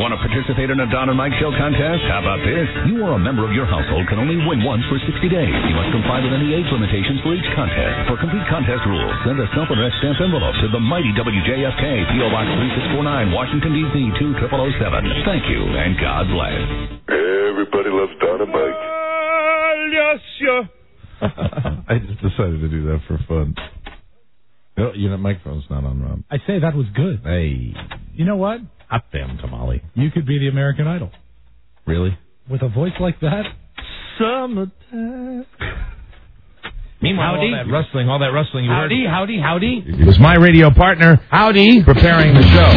Want to participate in a Don and Mike Show contest? How about this? You or a member of your household can only win once for 60 days. You must comply with any age limitations for each contest. For complete contest rules, send a self-addressed stamped envelope to the mighty WJFK, P.O. Box 3649, Washington, D.C. 20007. Thank you, and God bless. Everybody loves Don and Mike. Yes, yeah. I just decided to do that for fun. Oh, your microphone's not on, Rob. I say that was good. Hey. You know what? Hot damn tamale. You could be the American Idol. Really? With a voice like that? Summertime. Meanwhile, Howdy. all that rustling you heard. Howdy. It was my radio partner, Howdy. preparing the show.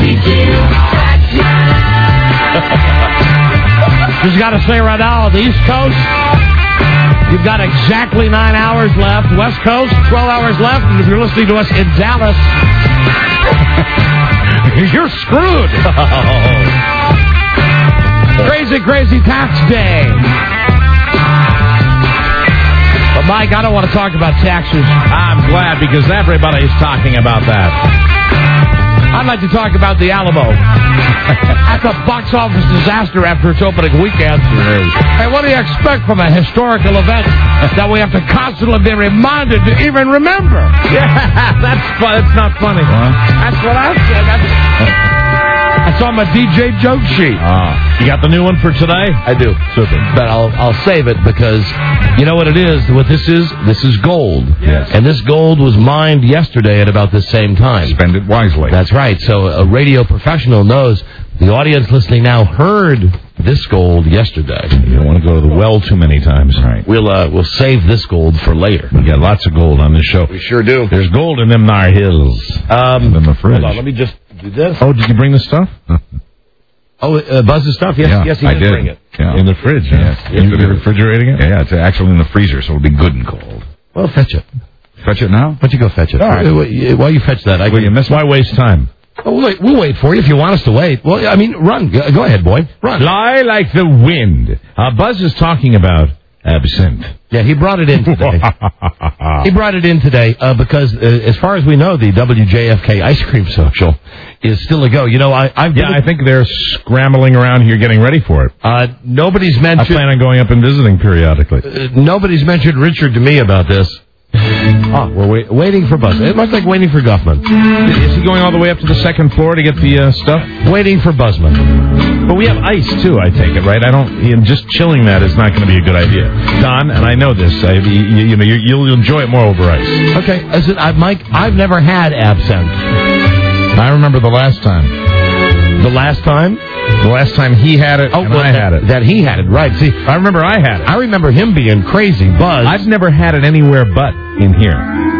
Just got to say right now, the East Coast, you've got exactly 9 hours left. West Coast, 12 hours left. And if you're listening to us in Dallas, you're screwed. Crazy tax day. But, Mike, I don't want to talk about taxes. I'm glad, because everybody's talking about that. I'd like to talk about the Alamo. That's a box office disaster after its opening weekend. Hey, what do you expect from a historical event that we have to constantly be reminded to even remember? Yeah, that's not funny. That's what I said. That's on my DJ joke sheet. You got the new one for today? I do. Super. But I'll save it because you know what it is? What this is? This is gold. Yes. And this gold was mined yesterday at about the same time. Spend it wisely. That's right. So a radio professional knows the audience listening now heard this gold yesterday. You don't want to go to the well too many times. Right. We'll save this gold for later. We got lots of gold on this show. We sure do. There's gold in them thar hills. In the fridge. Hold on, let me just do this. Oh, did you bring the stuff? Buzz's stuff? Yes, he did bring it. Yeah. In the fridge, yes. You refrigerating it? Yeah, it's actually in the freezer, so it'll be good and cold. Well, fetch it. Fetch it now? Why don't you go fetch it? All right. Why you fetch that? You missed. Why waste time? Oh, we'll wait for you if you want us to wait. Well, I mean, run. Go ahead, boy. Run. Fly like the wind. Buzz is talking about absinthe. Yeah, he brought it in today. Because, as far as we know, the WJFK Ice Cream Social is still a go. You know, I think they're scrambling around here getting ready for it. Nobody's mentioned... I plan on going up and visiting periodically. Nobody's mentioned Richard to me about this. We're waiting for Buzz. It looks like waiting for Guffman. Is he going all the way up to the second floor to get the stuff? Waiting for Buzzman. But we have ice, too, I take it, right? Just chilling that is not going to be a good idea. Don, and I know this, you'll enjoy it more over ice. Okay. Listen, Mike, I've never had absinthe. I remember the last time. The last time? The last time he had it, and I had it. That he had it, right. See, I remember I had it. I remember him being crazy. Buzz. I've never had it anywhere but in here.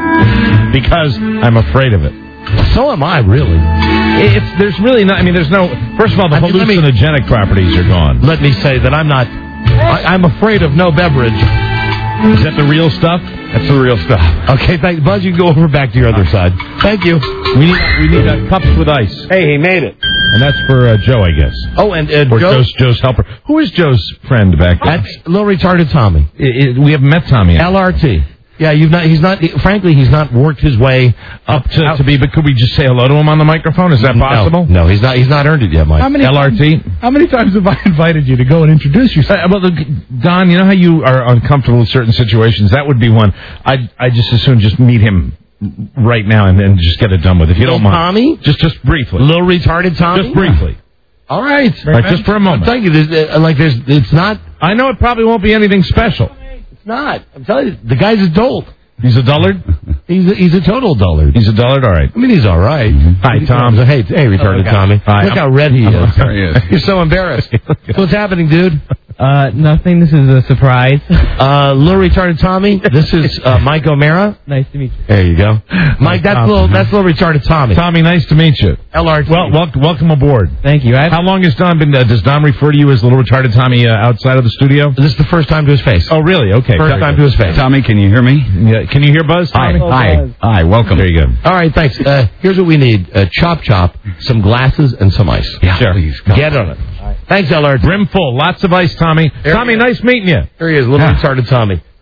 Because I'm afraid of it. So am I, really. There's really not, there's no, first of all, the hallucinogenic properties are gone. Let me say that I'm afraid of no beverage. Is that the real stuff? That's the real stuff. Okay, thanks. Buzz, you can go over back to your other side. Thank you. We need cups with ice. Hey, he made it. And that's for Joe, I guess. Oh, and or Joe's helper. Who is Joe's friend back there? That's little retarded Tommy. We haven't met Tommy yet. LRT. Yeah, he's not worked his way up to be, but could we just say hello to him on the microphone? Is that possible? No, he's not earned it yet, Mike. How many times have I invited you to go and introduce yourself? Don, you know how you are uncomfortable with certain situations? That would be one. I just as soon just meet him right now and then just get it done with, if you don't mind. Tommy? Just briefly. Little retarded Tommy? Just briefly. All right. Just for a moment. I'm telling you, it's not... I know it probably won't be anything special. It's not. I'm telling you, the guy's a dolt. He's a dullard? He's a total dullard. He's a dullard? All right. He's all right. Hi, Tom. Hey, retarded Tommy. Hi. Look how red he is. There he is. You're so embarrassed. So what's happening, dude? Nothing. This is a surprise. Little retarded Tommy. This is Mike O'Mara. Nice to meet you. There you go. Mike, that's little retarded Tommy. Tommy, nice to meet you. LRT. Well, welcome aboard. Thank you. How long has Don been? Does Don refer to you as little retarded Tommy outside of the studio? This is the first time to his face. Oh, really? Okay. First time to his face. Tommy, can you hear me? Yeah. Can you hear Buzz? Tommy? Hi. Welcome. Very good. All right, thanks. Here's what we need: chop, some glasses, and some ice. Yeah, sure. Please. Get on it. Right. Thanks, LRT. Brim full. Lots of ice, Tommy. Tommy, nice meeting you. Here he is, little retarded Tommy.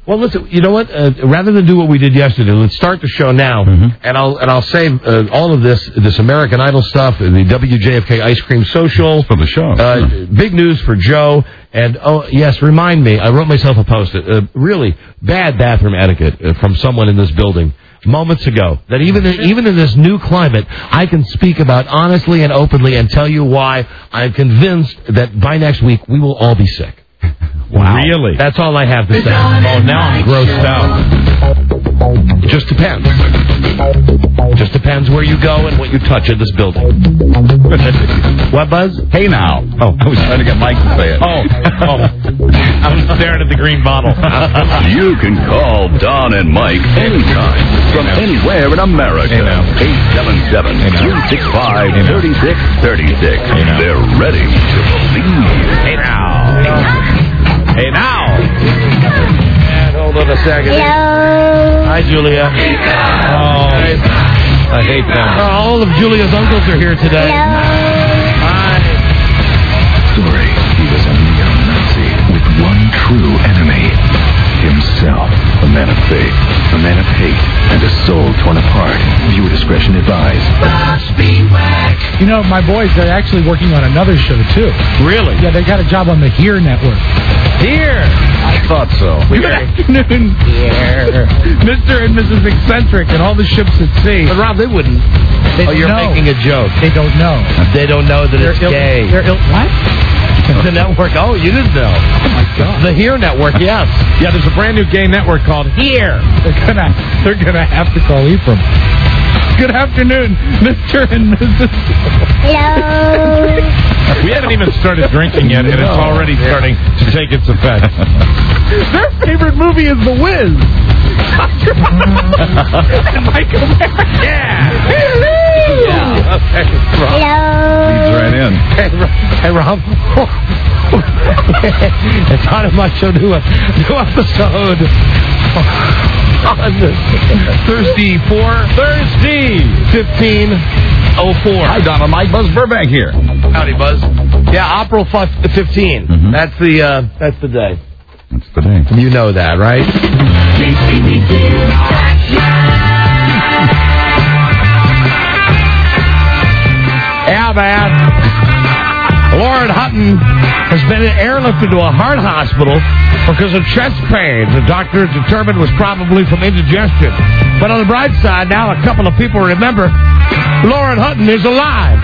Well, listen, you know what? Rather than do what we did yesterday, let's start the show now, and I'll save all of this American Idol stuff, the WJFK Ice Cream Social for the show. Big news for Joe. And, oh, yes, remind me, I wrote myself a post-it, really bad bathroom etiquette from someone in this building moments ago, that even in this new climate, I can speak about honestly and openly and tell you why I'm convinced that by next week we will all be sick. Wow. Really? That's all I have to say. Oh, now I'm grossed out. Just depends. Just depends where you go and what you touch in this building. What, Buzz? Hey now. Oh, I was trying to get Mike to say it. Oh. I was staring at the green bottle. You can call Don and Mike anytime from anywhere in America. 877-365-3636. They're ready to believe. Hey now. Hey now. And hold on a second. Hello. Hi, Julia. Oh, I hate them. All of Julia's uncles are here today. Hi. Story. He was a neo-Nazi with one true enemy. Himself. A man of faith, a man of hate, and a soul torn apart. Viewer discretion advised. You know, my boys, they're actually working on another show, too. Really? Yeah, they got a job on the Here Network. Here. I thought so. Good afternoon. Here. Mr. and Mrs. Eccentric and all the ships at sea. But, Rob, they wouldn't. You're making a joke. They don't know. They don't know that it's gay. What? The network. Oh, you didn't know. Oh, my God. The Here Network, yes. Yeah, there's a brand new gay network called Here. They're gonna have to call Ephraim. Good afternoon, Mr. and Mrs. Hello. We haven't even started drinking yet, and it's already starting to take its effect. Their favorite movie is The Wiz. And Michael Merrick. Yeah. Okay. Hello. Leads right in. Hey, Rob. It's on in my show, new episode on this Thursday 15:04. Hi, Donna. Mike Buzz Burbank here. Howdy, Buzz. Yeah, April 15. Mm-hmm. That's the day. That's the day. You know that, right? Yeah, man. Lauren Hutton has been airlifted to a heart hospital because of chest pain. The doctor determined was probably from indigestion. But on the bright side, now a couple of people remember Lauren Hutton is alive.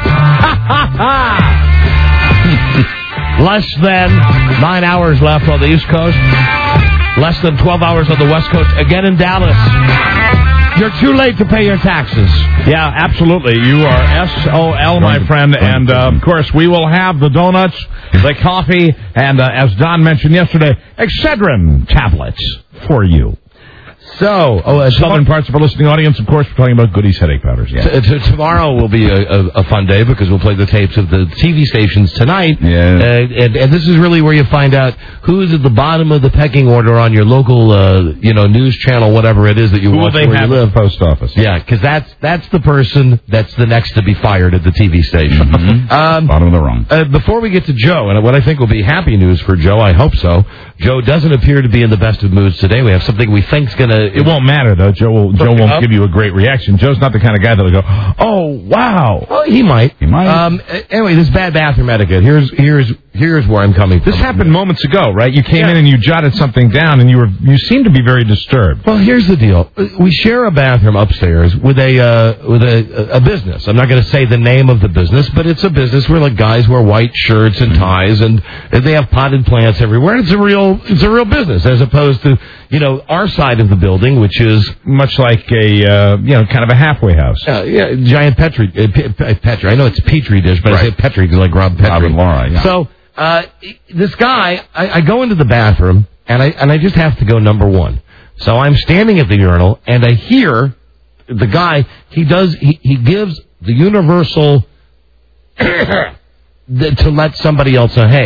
Less than 9 hours left on the East Coast. Less than 12 hours on the West Coast. Again in Dallas. You're too late to pay your taxes. Yeah, absolutely. You are SOL, my friend. And, of course, we will have the donuts, the coffee, and, as Don mentioned yesterday, Excedrin tablets for you. So, southern parts of our listening audience, of course, we're talking about Goody's headache powders. Yeah. Tomorrow will be a fun day because we'll play the tapes of the TV stations tonight. Yeah. And this is really where you find out who's at the bottom of the pecking order on your local, news channel, whatever it is that you watch where you live. At the post office. Yeah, because that's the person that's the next to be fired at the TV station. Mm-hmm. Bottom of the rung. Before we get to Joe, and what I think will be happy news for Joe, I hope so. Joe doesn't appear to be in the best of moods today. We have something we think's going to... It won't matter, though. Joe won't give you a great reaction. Joe's not the kind of guy that'll go, oh, wow. Well, he might. He might. Anyway, this bad bathroom etiquette. Here's where I'm coming from. This happened moments ago, right? You came in and you jotted something down, and you seemed to be very disturbed. Well, here's the deal. We share a bathroom upstairs with a business. I'm not going to say the name of the business, but it's a business where like guys wear white shirts and ties, and they have potted plants everywhere. It's a real business, as opposed to our side of the building, which is much like a kind of a halfway house. Giant Petri. I know it's a Petri dish, but I say Petri because like Rob Petri. Rob and Laura. Yeah. So. This guy, I go into the bathroom, and I just have to go number one. So I'm standing at the urinal, and I hear the guy, he gives the universal to let somebody else know, hey,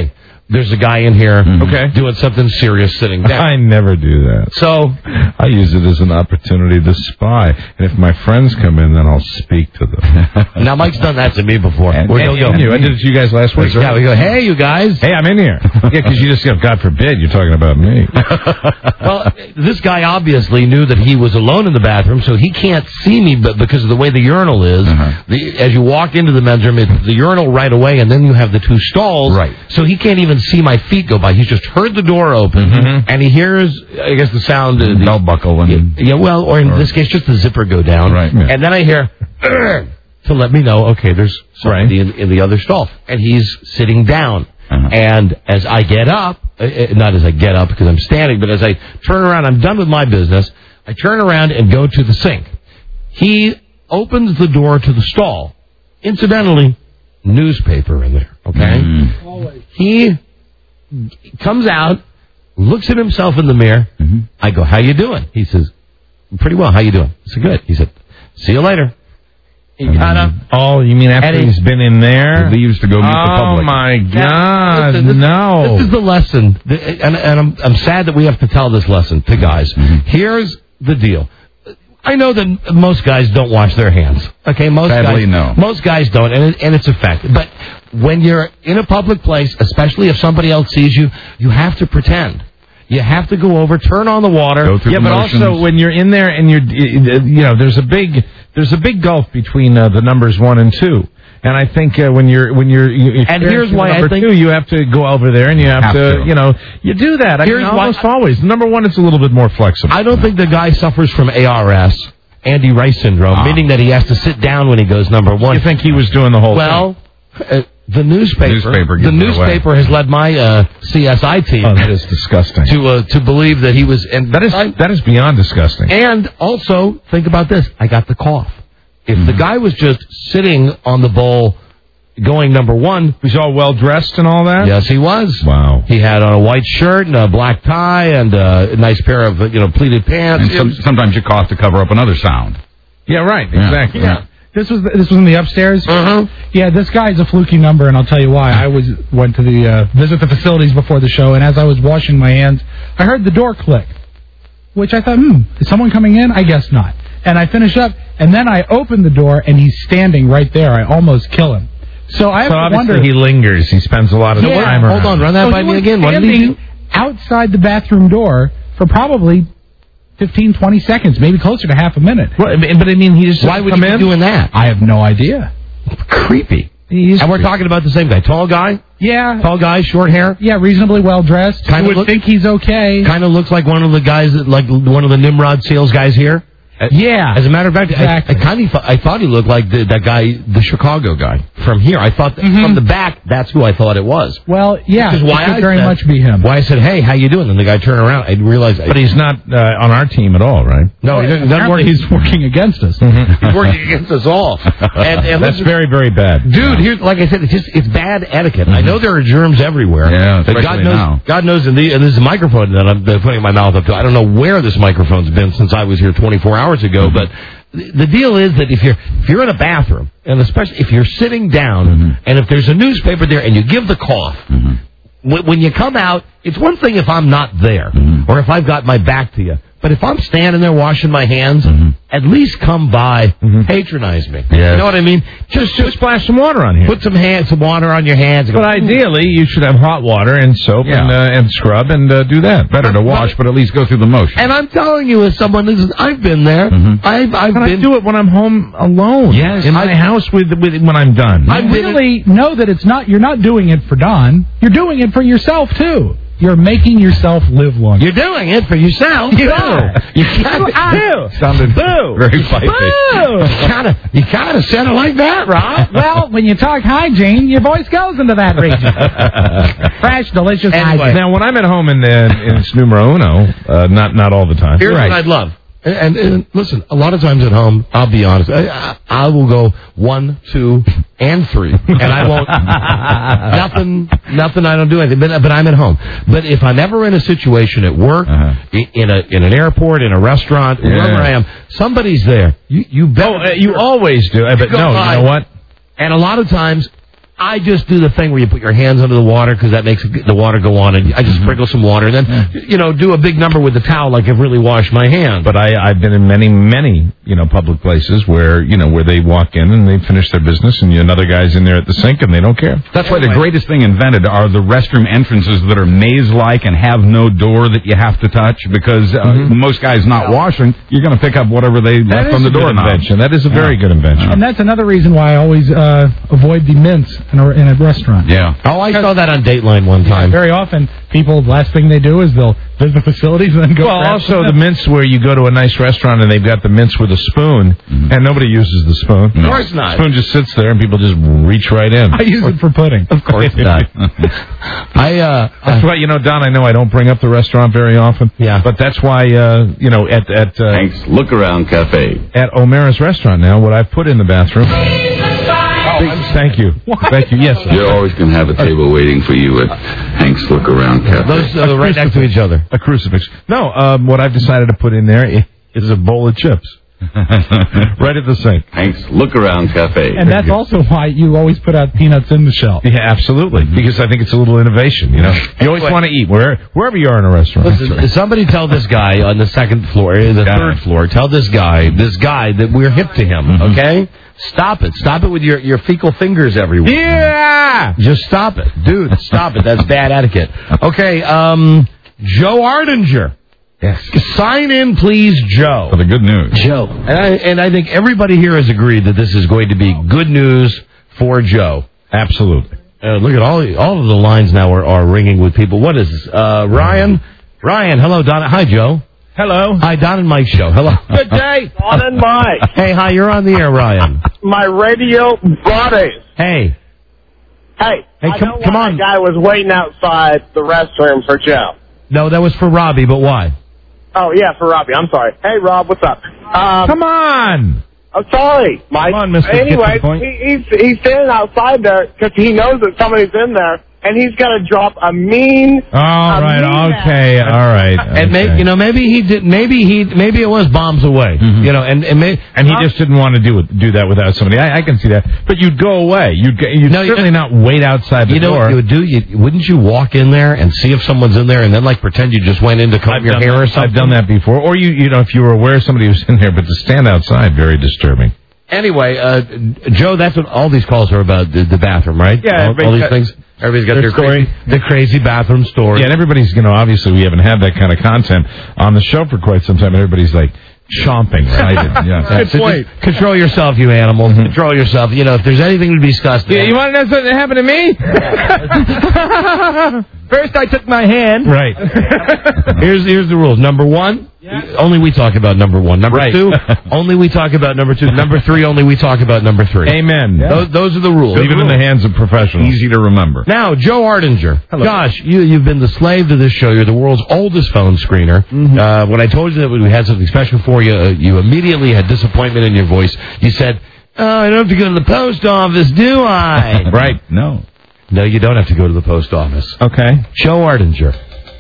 there's a guy in here Okay. doing something serious sitting down. I never do that. So I use it as an opportunity to spy. And if my friends come in, then I'll speak to them. now Mike's done that to me before. And He'll go, you. I did it to you guys last week. yeah, we go, hey, you guys. Hey, I'm in here. Yeah, because you just, God forbid, you're talking about me. Well, this guy obviously knew that he was alone in the bathroom, so he can't see me, but because of the way the urinal is, as you walk into the men's room, it's the urinal right away, and then you have the two stalls. Right. So he can't even see my feet go by. He's just heard the door open, and he hears, I guess, the sound. The belt buckle. And or in this case, just the zipper go down. Right. Yeah. And then I hear, to let me know, okay, there's somebody in the other stall. And he's sitting down. And as I get up, not as I get up because I'm standing, but as I turn around, I'm done with my business, I turn around and go to the sink. He opens the door to the stall. Incidentally, newspaper in there, okay? He comes out, looks at himself in the mirror. I go, how you doing? He says, pretty well. How you doing? I said, good. He said, see you later. He got up. Oh, you mean after he's been in there? He leaves to go meet the public. Oh, my God, no. This is the lesson, and I'm sad that we have to tell this lesson to guys. Here's the deal. I know that most guys don't wash their hands. Okay, Sadly, no. Most guys don't, and it's a fact. But when you're in a public place, especially if somebody else sees you, you have to pretend. You have to go over, turn on the water. Go through the motions. Also when you're in there and you're, there's a big gulf between the numbers 1 and 2. And I think when you're and here's why number I think 2, you have to go over there and you have to. You do that. Here's almost why, always. Number 1, it's a little bit more flexible. I don't think the guy suffers from ARS, Andy Rice syndrome, meaning that he has to sit down when he goes number 1. You think he was doing the whole thing? The newspaper has led my CSI team. Oh, that is disgusting. To believe that he was, and that is beyond disgusting. And also think about this: I got the cough. If the guy was just sitting on the bowl, going number 1, was all well dressed and all that. Yes, he was. Wow. He had on a white shirt and a black tie and a nice pair of pleated pants. And sometimes you cough to cover up another sound. Yeah, right. Exactly. Yeah. This was in the upstairs. Yeah, this guy's a fluky number, and I'll tell you why. I went to the visit the facilities before the show, and as I was washing my hands, I heard the door click, which I thought, is someone coming in? I guess not. And I finish up, and then I open the door, and he's standing right there. I almost kill him. So I have to wonder. He lingers. He spends a lot of time around. Hold on, run that by me again. What did he do? Outside the bathroom door for probably 15, 20 seconds, maybe closer to half a minute. Well, but I mean, he just why would he be doing that? I have no idea. Creepy. And we're talking about the same guy. Tall guy? Yeah. Tall guy, short hair? Yeah, reasonably well dressed. You would think he's okay. Kind of looks like one of the guys, like one of the Nimrod sales guys here. Yeah. As a matter of fact, exactly. I thought he looked like that guy, the Chicago guy from here. I thought from the back, that's who I thought it was. Well, yeah, which is why it could very much be him. Why I said, hey, how you doing? And the guy turned around. I realized. But he's not on our team at all, right? No, he's working against us. He's working against us all. And that's very, very bad. Dude, here's, like I said, it's bad etiquette. I know there are germs everywhere. Yeah, but God knows, and this is a microphone that I'm putting my mouth up to. I don't know where this microphone's been since I was here 24 hours ago, but the deal is that if you're in a bathroom, and especially if you're sitting down, and if there's a newspaper there and you give the cough, when you come out, it's one thing if I'm not there, or if I've got my back to you. But if I'm standing there washing my hands, at least come by, patronize me. Yes. You know what I mean? Just splash some water on here. Put some water on your hands. But ideally, you should have hot water and soap and scrub and do that. Better to wash, but at least go through the motion. And I'm telling you, as someone I've been there. I do it when I'm home alone. Yes, in my house when I'm done. I really know that you're not doing it for Don. You're doing it for yourself too. You're making yourself live longer. You're doing it for yourself. You sounded very feisty. You kind of said it like that, Rob. Well, when you talk hygiene, your voice goes into that region. Fresh, delicious hygiene. Now, when I'm at home in numero uno, not all the time. Here's what I'd love. And listen, a lot of times at home, I'll be honest, I will go 1, 2, and 3, and I won't, nothing, I don't do anything, but I'm at home. But if I'm ever in a situation at work, in an airport, in a restaurant, wherever I am, somebody's there. You better. You always do. But no, you know what? And a lot of times, I just do the thing where you put your hands under the water because that makes the water go on, and I just sprinkle some water, and then, do a big number with the towel like I've really washed my hands. But I've been in many, public places where they walk in and they finish their business, and another guy's in there at the sink, and they don't care. That's why the greatest thing invented are the restroom entrances that are maze-like and have no door that you have to touch, because most guys not washing, you're going to pick up whatever they left on the door. That is a very good invention. And that's another reason why I always avoid the mints in a restaurant. Yeah. Oh, I saw that on Dateline one time. Very often, people, the last thing they do is they'll visit facilities and then go. Well, also the mints where you go to a nice restaurant and they've got the mints with a spoon, and nobody uses the spoon. Of course not. The spoon just sits there and people just reach right in. I use it for pudding. Of course not. That's why, Don, I know I don't bring up the restaurant very often. Yeah. But that's why, at Hank's Look Around Cafe. At O'Mara's restaurant now, what I've put in the bathroom. Thank you. Thank you. Yes. You're always going to have a table waiting for you at Hank's Look Around Cafe. Those are right next to each other. A crucifix. No, what I've decided to put in there is a bowl of chips. Right at the sink. Hank's Look Around Cafe. And that's also why you always put out peanuts in the shell. Yeah, absolutely. Because I think it's a little innovation, You always want to eat wherever you are in a restaurant. Listen, somebody tell this guy on the second floor, the third floor, tell this guy that we're hip to him, okay? Stop it. Stop it with your fecal fingers everywhere. Yeah! Just stop it. Dude, stop it. That's bad etiquette. Okay, Joe Ardinger. Yes. Sign in, please, Joe. For the good news. Joe. And I think everybody here has agreed that this is going to be good news for Joe. Absolutely. Look at all of the lines now are ringing with people. What is this? Ryan? Ryan, hello, Don. Hi, Joe. Hello. Hi, Don and Mike show. Hello. Good day. Don and Mike. Hey, hi, you're on the air, Ryan. My radio buddies. Hey. Hey, come on. That guy was waiting outside the restroom for Joe. No, that was for Robbie, but why? Oh, yeah, for Robbie. I'm sorry. Hey, Rob, what's up? Come on. I'm sorry, Mike. Come on, Mr. Anyway, he's standing outside there because he knows that somebody's in there, and he's got to drop a mean. All right. Okay. All right. And maybe he did. Maybe it was bombs away. And he just didn't want to do that without somebody. I can see that. But you'd go away. You'd certainly not wait outside the door. You know what you would do? Wouldn't you walk in there and see if someone's in there, and then pretend you just went in to comb your hair or something? I've done that before. Or if you were aware somebody was in there, but to stand outside, very disturbing. Anyway, Joe, that's what all these calls are about, the bathroom, right? Yeah. All these things. Everybody's got their story. The crazy bathroom story. Yeah, and everybody's, obviously we haven't had that kind of content on the show for quite some time. And everybody's chomping, right? Yeah. Good point. Control yourself, you animals. Mm-hmm. Control yourself. If there's anything to be discussed. Yeah, you want to know something that happened to me? First, I took my hand. Right. Here's the rules. Number 1. Yeah. Only we talk about number 1. Number 2, only we talk about number 2. Number 3, only we talk about number 3. Amen. Yeah. Those are the rules. Leave it in the hands of professionals. Easy to remember. Now, Joe Ardinger. Hello. Gosh, you've been the slave to this show. You're the world's oldest phone screener. Mm-hmm. When I told you that we had something special for you, you immediately had disappointment in your voice. You said, I don't have to go to the post office, do I? Right. No. No, you don't have to go to the post office. Okay. Joe Ardinger.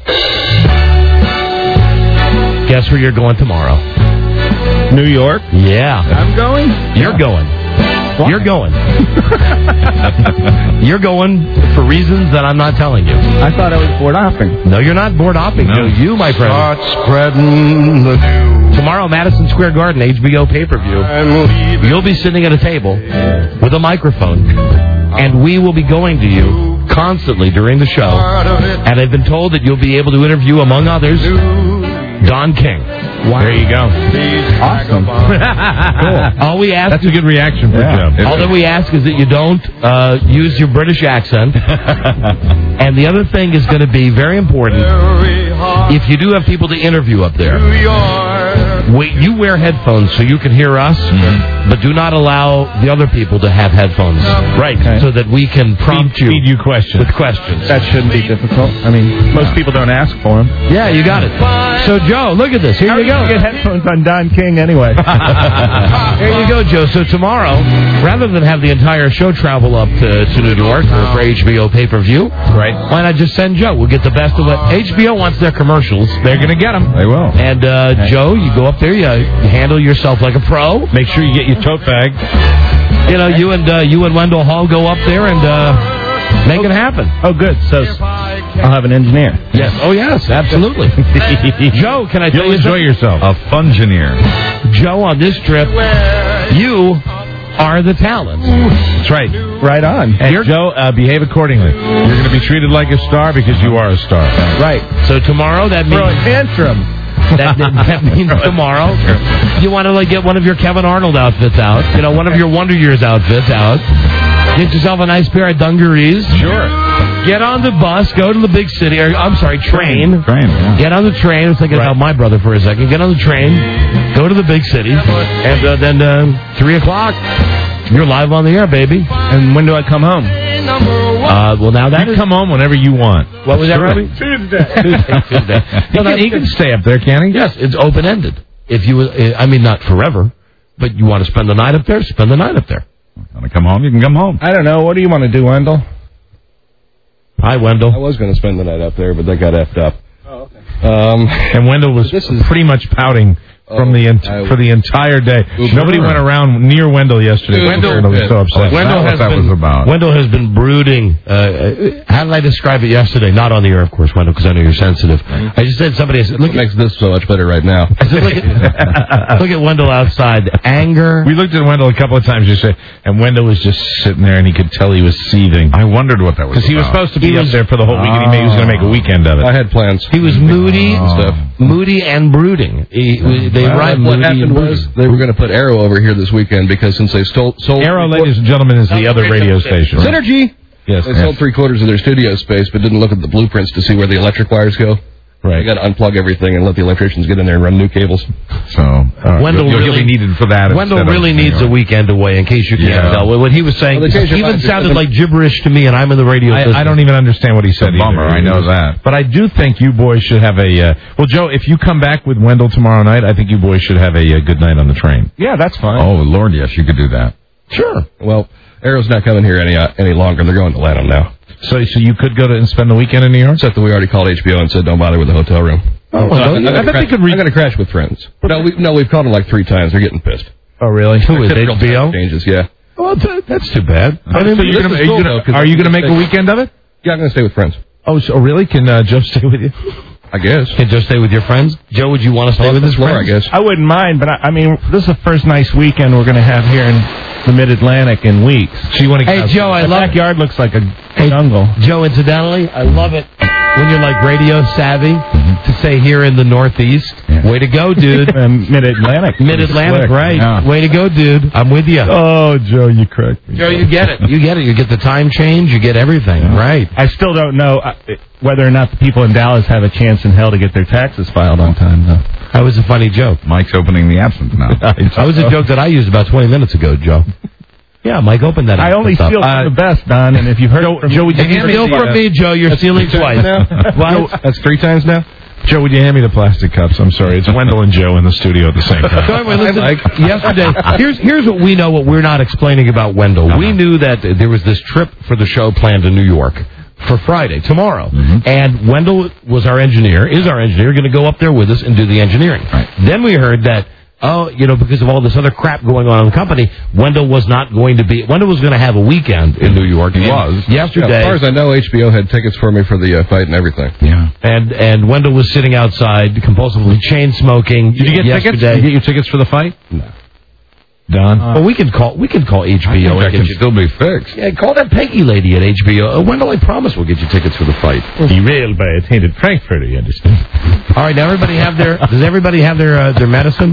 Guess where you're going tomorrow? New York? Yeah. I'm going? You're going. What? You're going. You're going for reasons that I'm not telling you. I thought I was board hopping. No, you're not board hopping. No, you, my friend. Start spreading the news. Tomorrow, Madison Square Garden, HBO pay-per-view. You'll be sitting at a table with a microphone, and we will be going to you constantly during the show. And I've been told that you'll be able to interview, among others, Don King. Wow. There you go. Awesome. Cool. All we ask That's a good reaction for Joe. All that we ask is that you don't use your British accent. And the other thing is going to be very important. If you do have people to interview up there, you wear headphones so you can hear us, but do not allow the other people to have headphones. Right. Okay. So that we can prompt feed you questions. with questions. That shouldn't be difficult. I mean, most people don't ask for them. Yeah, you got it. So, Joe, look at this. Here you go. Get headphones on Don King anyway. Here you go, Joe. So tomorrow, rather than have the entire show travel up to New York for HBO pay-per-view, right? Why not just send Joe? We'll get the best of what HBO wants. Their commercials. They're going to get them. They will. And Joe, you go up there, you handle yourself like a pro. Make sure you get your tote bag. You know, you and Wendell Hall go up there and make it happen. Oh, good. So I'll have an engineer. Yes. Oh, yes, absolutely. Joe, can I tell you enjoy yourself. A fungineer. Joe, on this trip, you are the talent. That's right. Right on. And Joe, behave accordingly. You're going to be treated like a star because you are a star. Right. So tomorrow, that means... Throw a tantrum. That means tomorrow, you want to get one of your Kevin Arnold outfits out. You know, one of your Wonder Years outfits out. Get yourself a nice pair of dungarees. Sure. Get on the bus, go to the big city, or I'm sorry, train. Yeah. Get on the train. I was thinking about my brother for a second. Get on the train, go to the big city, and then 3 o'clock, you're live on the air, baby. And when do I come home? Well, now that you come home whenever you want. What was that, Robbie? Tuesday. He can stay up there, can he? Yes, it's open-ended. If you, I mean, not forever, but you want to spend the night up there, spend the night up there. Want to come home? You can come home. I don't know. What do you want to do, Wendell? Hi, Wendell. I was going to spend the night up there, but that got effed up. Oh, okay. And Wendell was pretty much pouting for the entire day. Nobody went around near Wendell yesterday. Wendell was so upset. Wendell has been brooding. How did I describe it yesterday? Not on the air, of course, Wendell, because I know you're sensitive. I just said somebody said, "Look, makes this so much better right now." I said, look at Wendell outside. Anger. We looked at Wendell a couple of times yesterday, and Wendell was just sitting there, and he could tell he was seething. I wondered what that was. Because he was supposed to be up there for the whole week, and he was going to make a weekend of it. I had plans. He was moody and brooding. What happened was they were going to put Arrow over here this weekend because since they sold Arrow, ladies and gentlemen, is the other radio station. Synergy. Yes, they sold 3/4 of their studio space, but didn't look at the blueprints to see where the electric wires go. Right. You got to unplug everything and let the electricians get in there and run new cables. So Wendell you'll be needed for that. Wendell really needs a weekend away, in case you can't tell. What he was saying even sounded like gibberish to me, and I'm in the radio business. I don't even understand what he said. Bummer, I know that. But I do think you boys should have a... well, Joe, if you come back with Wendell tomorrow night, I think you boys should have a good night on the train. Yeah, that's fine. Oh, Lord, yes, you could do that. Sure. Well, Arrow's not coming here any longer. They're going to Lanham now. So you could go and spend the weekend in New York? Except that we already called HBO and said don't bother with the hotel room. Oh, well, I'm going to crash with friends. No, we've called them like 3 times. They're getting pissed. Oh, really? Who is HBO? Changes, yeah. Well, that's too bad. Are you going to make a weekend of it? Yeah, I'm going to stay with friends. Oh, so really? Can Joe stay with you? I guess. Can Joe stay with your friends? Joe, would you want to stay with his friends? I guess. I wouldn't mind, but I mean, this is the first nice weekend we're going to have here in the Mid-Atlantic in weeks. So you want to Hey, Joe, I love... backyard looks like a jungle. Joe, incidentally, I love it when you're like radio savvy to say here in the Northeast. Yeah. Way to go, dude. Mid-Atlantic. Mid-Atlantic, right. Yeah. Way to go, dude. I'm with you. Oh, Joe, you cracked me. Joe, you get it. You get it. You get the time change. You get everything. Yeah. Right. I still don't know whether or not the people in Dallas have a chance in hell to get their taxes filed on time, though. That was a funny joke. Mike's opening the absinthe now. That was a joke that I used about 20 minutes ago, Joe. Yeah, Mike opened that. I only steal from the best, Don, and if you've heard Joe, would you steal from me, Joe? You're stealing twice. What? That's 3 times now? Joe, would you hand me the plastic cups? I'm sorry. It's Wendell and Joe in the studio at the same time. So anyway, listen, yesterday, here's what we know, what we're not explaining about Wendell. Uh-huh. We knew that there was this trip for the show planned to New York for Friday, tomorrow. Mm-hmm. And Wendell is our engineer, going to go up there with us and do the engineering. Right. Then we heard that, because of all this other crap going on in the company, Wendell was going to have a weekend in New York. He was. Yesterday. Yeah, as far as I know, HBO had tickets for me for the fight and everything. Yeah. And Wendell was sitting outside, compulsively chain smoking. Did you get tickets? Did you get your tickets for the fight? No. Don? Well, we can call HBO. That can still be fixed. Yeah, call that Peggy lady at HBO. Wendell, I promise we'll get you tickets for the fight. Derailed by a tainted Frankfurter, you understand? All right, now does everybody have their medicine?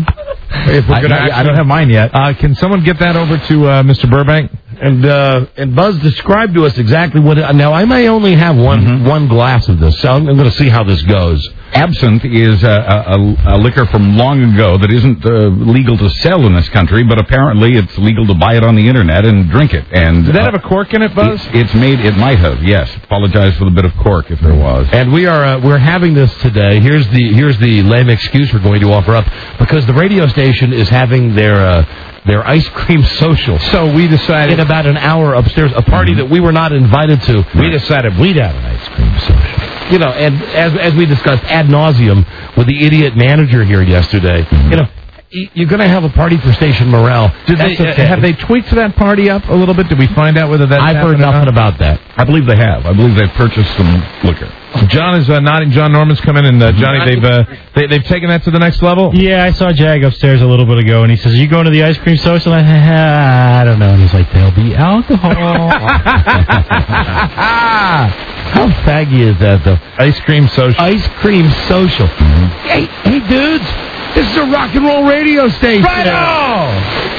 I don't have mine yet. Can someone get that over to Mr. Burbank? And Buzz, describe to us exactly what... Now, I may only have one glass of this, so I'm going to see how this goes. Absinthe is a liquor from long ago that isn't legal to sell in this country, but apparently it's legal to buy it on the internet and drink it. And did that have a cork in it, Buzz? It might have, yes. Apologize for the bit of cork if there was. And we're having this today. Here's the lame excuse we're going to offer up, because the radio station is having their ice cream social. So we decided... in about an hour upstairs, a party that we were not invited to. We decided we'd have an ice cream social. And as we discussed ad nauseum with the idiot manager here yesterday, you're going to have a party for station morale. Have they tweaked that party up a little bit? Did we find out whether that's I've heard nothing about that. I believe they have. I believe they've purchased some liquor. John is nodding. John Norman's come in, and Johnny, they've taken that to the next level? Yeah, I saw Jag upstairs a little bit ago, and he says, are you going to the ice cream social? I don't know. And he's like, there'll be alcohol. How faggy is that, though? Ice cream social. Ice cream social. Hey, dudes, this is a rock and roll radio station. Righto!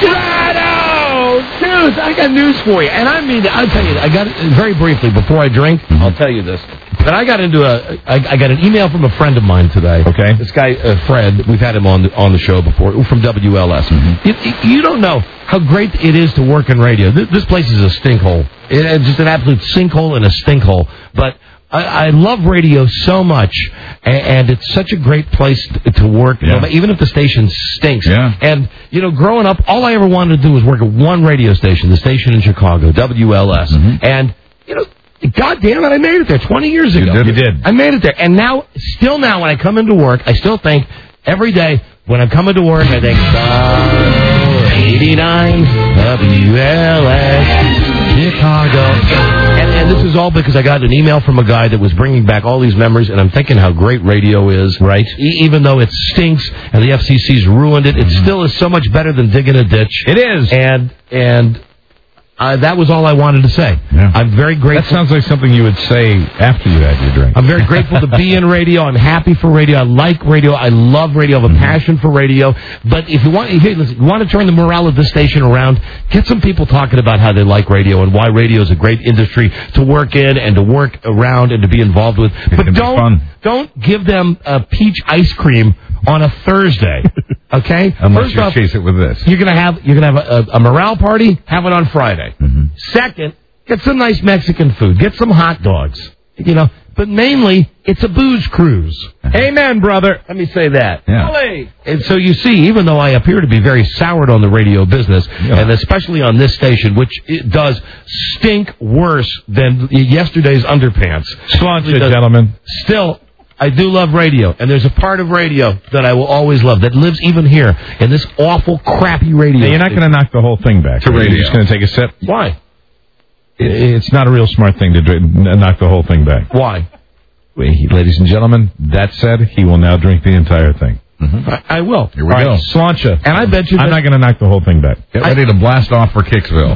Dudes, I got news for you. And I mean, I'll tell you, I got very briefly, before I drink, I'll tell you this. But I got into I got an email from a friend of mine today. Okay. This guy, Fred, we've had him on the show before, from WLS. Mm-hmm. You don't know how great it is to work in radio. This place is a stinkhole. It's just an absolute sinkhole and a stinkhole. But I love radio so much, and it's such a great place to work, even if the station stinks. Yeah. And, growing up, all I ever wanted to do was work at one radio station, the station in Chicago, WLS. Mm-hmm. And, God damn it, I made it there 20 years ago. You did. I made it there. And now when I come into work, I still think every day when I'm coming to work, I think, 89 WLS Chicago. And this is all because I got an email from a guy that was bringing back all these memories, and I'm thinking how great radio is. Right. Even though it stinks and the FCC's ruined it, it still is so much better than digging a ditch. It is. And that was all I wanted to say. Yeah. I'm very grateful. That sounds like something you would say after you had your drink. I'm very grateful to be in radio. I'm happy for radio. I like radio. I love radio. I have a passion for radio. But if you want to turn the morale of this station around, get some people talking about how they like radio and why radio is a great industry to work in and to work around and to be involved with. But don't give them peach ice cream on a Thursday. Okay? Unless you chase it with this. You're gonna have a morale party, have it on Friday. Mm-hmm. Second, get some nice Mexican food. Get some hot dogs. But mainly, it's a booze cruise. Amen, brother. Let me say that. Yeah. And so you see, even though I appear to be very soured on the radio business, and especially on this station, which it does stink worse than yesterday's underpants. Sláinte, gentlemen. Still, I do love radio, and there's a part of radio that I will always love that lives even here in this awful, crappy radio. Now, you're not going to knock the whole thing back. To radio. You're just going to take a sip. Why? It's not a real smart thing to knock the whole thing back. Why? Ladies and gentlemen, that said, he will now drink the entire thing. Mm-hmm. I will. Here we go. Sláinte. And I bet you I'm not going to knock the whole thing back. Get ready to blast off for Kicksville.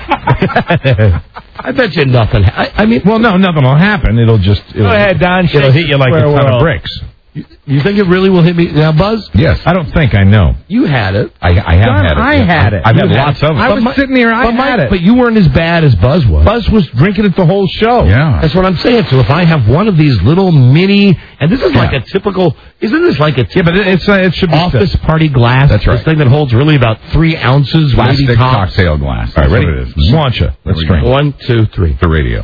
I bet you nothing. Well, no, nothing will happen. Go ahead, Don. It'll hit you like a ton of bricks. You think it really will hit me now, Buzz? Yes. I don't think I know. You had it. I have had it. I had it. I've had lots of it. I was sitting here. I had it. But you weren't as bad as Buzz was. Buzz was drinking it the whole show. Yeah. That's what I'm saying. So if I have one of these little mini, and this is like a typical, isn't this like a typical it should be office party glass? That's right. This thing that holds really about 3 ounces. Plastic cocktail glass. All right, ready? That's what it is. Sláinte. Let's drink. 1, 2, 3. The radio.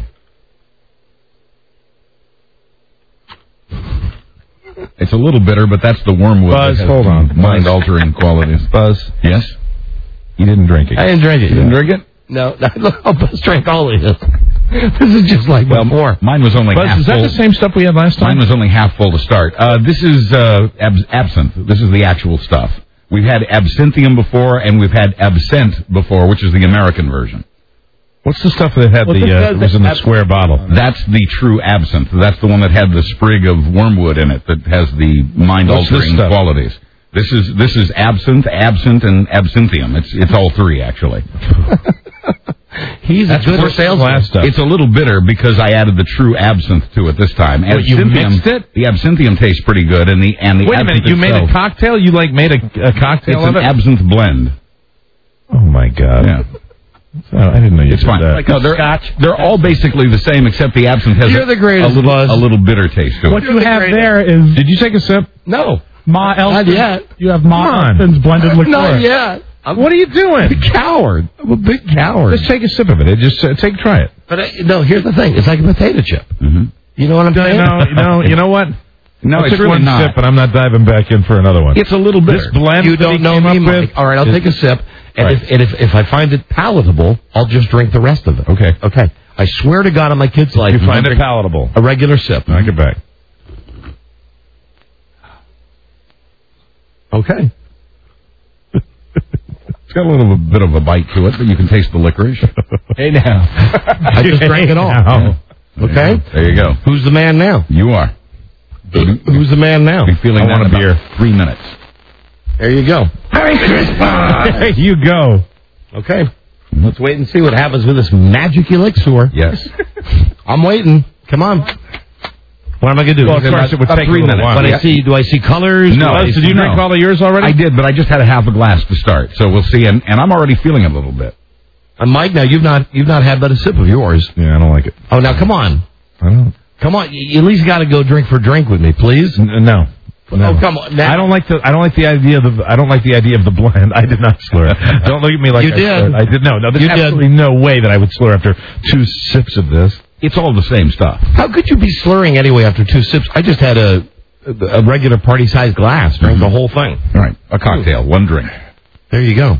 It's a little bitter, but that's the wormwood. Buzz, hold on. Mind-altering qualities. Buzz. Yes? You didn't drink it. I didn't drink it. You didn't drink it? No. Buzz drank all of it. This is just like before. Mine was only half full. Is that the same stuff we had last time? Mine was only half full to start. This is absinthe. This is the actual stuff. We've had absinthium before, and we've had absinthe before, which is the American version. What's the stuff that had was in the square bottle? That's the true absinthe. That's the one that had the sprig of wormwood in it that has the mind-altering qualities. This is absinthe, and absinthium. It's all three, actually. He's a good salesman. It's a little bitter because I added the true absinthe to it this time. What, you mixed it? The absinthium tastes pretty good, and the Wait a minute, you made a cocktail? You made a cocktail of it? It's an absinthe blend. Oh my God! Yeah. Oh, I didn't know you did fine. That. Like Scotch. They're all basically the same, except the absinthe has a little bitter taste to it. What you have there is... Did you take a sip? No. Ma Elston. Not yet. You have Ma Elston's blended liqueur. Not yet. What are you doing? I'm a coward. I'm a big coward. Just take a sip of it. Just try it. But no, here's the thing. It's like a potato chip. Mm-hmm. You know what I'm saying? You know what? No, it's really one not. sip, and I'm not diving back in for another one. It's a little bitter. This blend you don't know me, Mike. All right, I'll take a sip, and if I find it palatable, I'll just drink the rest of it. Okay. I swear to God on my kid's life, you find it palatable. A regular sip. I'll get back. Okay. got a little bit of a bite to it, but you can taste the licorice. Hey, now. I just drank it all. Yeah. Okay. There you go. Who's the man now? You are. Who's the man now? Be feeling that in about 3 minutes. There you go. Merry Christmas! There you go. Okay. Let's wait and see what happens with this magic elixir. Yes. I'm waiting. Come on. What am I going to do? Well, of course, it would take 3 minutes. while. But do I see colors? No. Did you drink all of yours already? I did, but I just had a half a glass to start. So we'll see. And I'm already feeling it a little bit. Mike, now you've not had but a sip of yours. Yeah, I don't like it. Oh, now come on. I don't. Come on. You at least got to go drink for drink with me, please. No. Oh, come on. Now. I don't like the idea of the blend. I did not slur. Don't look at me like you I did. slurred. I did. No, there's absolutely no way that I would slur after 2 sips of this. It's all the same stuff. How could you be slurring anyway after 2 sips? I just had a regular party-sized glass. Drank the whole thing. All right. A cocktail. 1 drink. There you go.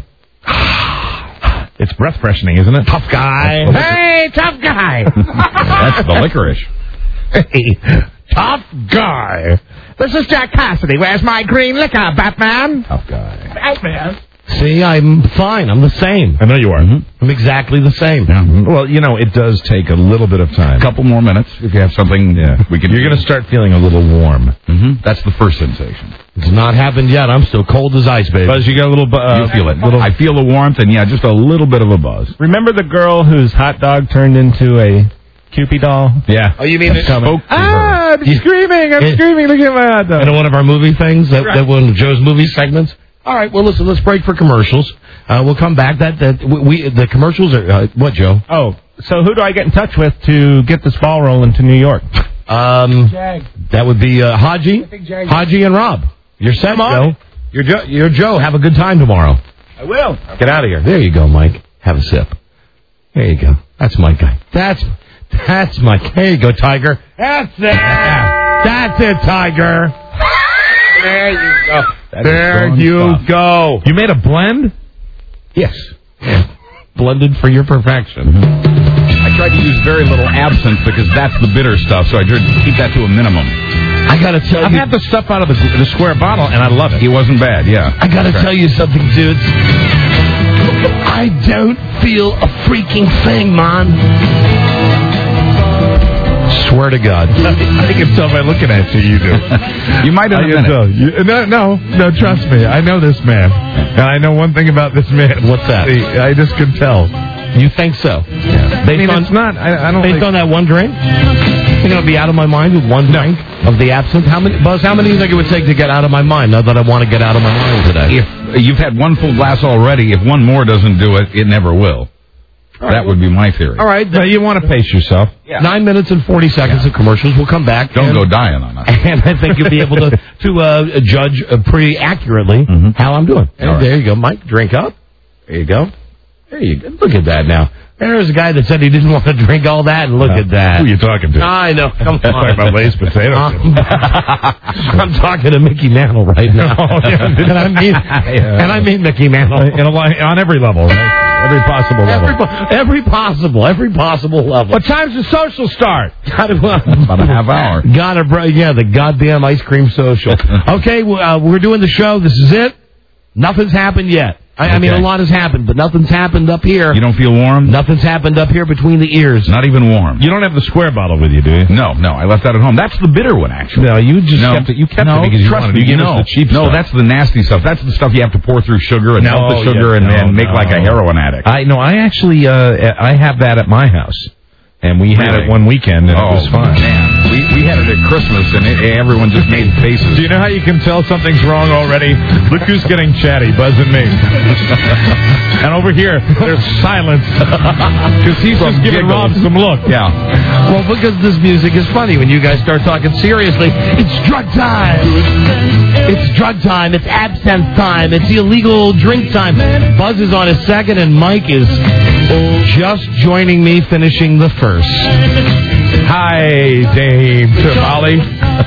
It's breath freshening, isn't it? Tough guy. Hey, tough guy. That's the licorice. Hey, tough guy. This is Jack Cassidy. Where's my green liquor, Batman? Tough guy. Batman. See, I'm fine. I'm the same. I know you are. I'm exactly the same. Yeah. Well, it does take a little bit of time. A couple more minutes. If you have something, You're going to start feeling a little warm. That's the first sensation. It's not happened yet. I'm still cold as ice, baby. Buzz, you got a little... you feel it. I feel the warmth and, just a little bit of a buzz. Remember the girl whose hot dog turned into a Cupid doll? Yeah. Oh, you mean it spoke to her. I'm screaming. Look at my hot dog. In one of our movie things, that one of Joe's movie segments. All right, well, listen, let's break for commercials. We'll come back. The commercials are... what, Joe? Oh, so who do I get in touch with to get this ball rolling to New York? That would be Haji and Rob. You're set, Joe. You're Joe. Have a good time tomorrow. I will. Get out of here. There you go, Mike. Have a sip. There you go. That's my guy. That's Mike. There you go, Tiger. That's it. That's it, Tiger. There you go. There you go. You made a blend? Yes. Blended for your perfection. I tried to use very little absinthe because that's the bitter stuff, so I tried to keep that to a minimum. I got to tell you. I've had the stuff out of the square bottle, and I love it. It wasn't bad, yeah. I got to tell you something, dudes. I don't feel a freaking thing, man. Swear to God. I can tell by looking at you, you do. You might have been it. No, trust me. I know this man. And I know one thing about this man. What's that? I just can tell. You think so? Yeah. Based on, it's not. I don't based on that one drink? You're going to be out of my mind with one drink of the absinthe? Buzz, how many do you think it would take to get out of my mind now that I want to get out of my mind today? If you've had 1 full glass already, if 1 more doesn't do it, it never will. That would be my theory. All right. You want to pace yourself. Yeah. 9 minutes and 40 seconds of commercials. We'll come back. Don't go dying on us. And I think you'll be able to judge pretty accurately how I'm doing. And there you go, Mike. Drink up. There you go. There you go. Look at that now. There's a guy that said he didn't want to drink all that, and look at that. Who are you talking to? I know. Come on. Talking about Lay's potatoes. I'm talking to Mickey Mantle right now. and I mean Mickey Mantle. On every level, right? Every possible level. Every possible level. What time's the social start? About a half hour. The goddamn ice cream social. Okay, we're doing the show. This is it. Nothing's happened yet. I mean, a lot has happened, but nothing's happened up here. You don't feel warm? Nothing's happened up here between the ears. Not even warm. You don't have the square bottle with you, do you? No, I left that at home. That's the bitter one, actually. No, you just kept it. You kept it because you wanted to give us the cheap stuff. No, that's the nasty stuff. That's the stuff you have to pour through sugar and melt the sugar and make like a heroin addict. I actually I have that at my house. And we had it one weekend, and it was fun. Man. We had it at Christmas, and everyone just made faces. Do you know how you can tell something's wrong already? Look who's getting chatty, Buzz and me. And over here, there's silence. Because he's just giving Rob some look. Yeah. Well, because this music is funny when you guys start talking seriously. It's drug time. It's drug time. It's absinthe time. It's illegal drink time. Buzz is on his second, and Mike is just joining me finishing the first. Hi, Dame Tamale.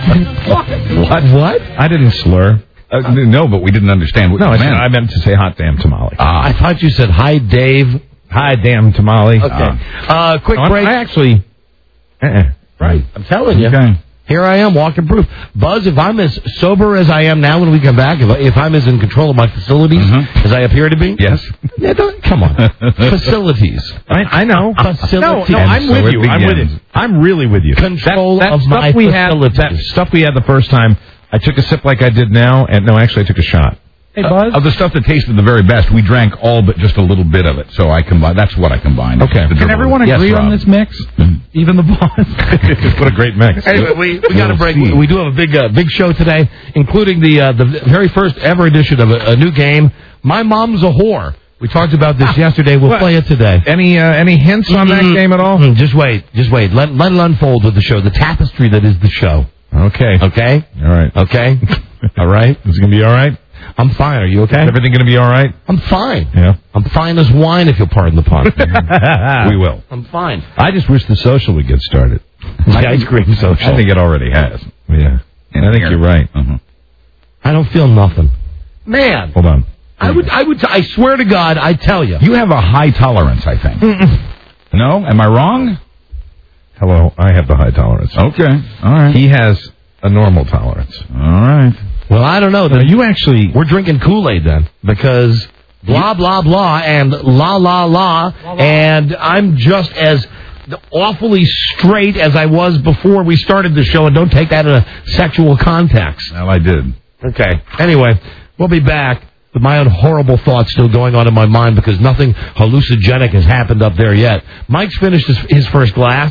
What? I didn't slur. No, but we didn't understand what you meant. I meant to say hot damn tamale. I thought you said hi, Dave. Hi, damn tamale. Okay. Quick break. I actually... Right. I'm telling you. Okay. Here I am, walking proof. Buzz, if I'm as sober as I am now when we come back, if I'm as in control of my facilities as I appear to be... Yes. Yeah, come on. Facilities. I know. Facilities. No, I'm with you. I'm with you. I'm really with you. Control that of stuff my facilities. That stuff we had the first time, I took a sip like I did now, and no, actually I took a shot. Hey, Buzz? Of the stuff that tasted the very best, we drank all but just a little bit of it. So I combined. That's what I combined. Okay. Can everyone agree on this mix? Even the boss? What a great mix. Anyway, we got a break. We do have a big show today, including the very first ever edition of a new game, My Mom's a Whore. We talked about this yesterday. We'll play it today. Any hints on that game at all? Just wait. Let it unfold with the show. The tapestry that is the show. Okay. Okay? All right. Okay? All right? Is it going to be all right? I'm fine. Are you okay? Is everything going to be all right? I'm fine. Yeah. I'm fine as wine, if you'll pardon the pun. We will. I'm fine. I just wish the social would get started. The ice cream social. I think it already has. Yeah. I think you're right. I don't feel nothing. Man. Hold on. I swear to God, I tell you. You have a high tolerance, I think. No? Am I wrong? Hello. I have the high tolerance. Okay. All right. He has a normal tolerance. All right. Well, I don't know. We're drinking Kool-Aid then, because blah, blah, blah, and la, la, la, and I'm just as awfully straight as I was before we started the show, and don't take that in a sexual context. Well, I did. Okay. Anyway, we'll be back with my own horrible thoughts still going on in my mind because nothing hallucinogenic has happened up there yet. Mike's finished his first glass.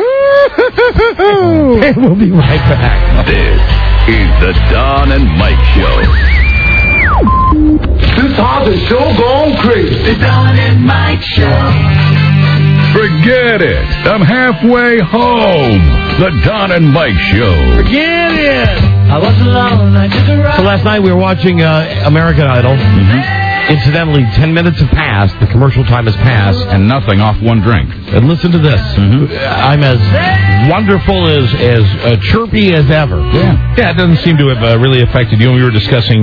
And we'll be right back. This is the Don and Mike Show. This house is so gone crazy. The Don and Mike Show. Forget it. I'm halfway home. The Don and Mike Show. Forget it. I was alone. I took a ride. So last night we were watching American Idol. Incidentally, 10 minutes have passed. The commercial time has passed. And nothing off one drink. And listen to this. I'm as wonderful, as chirpy as ever. Yeah, it doesn't seem to have really affected you. We were discussing...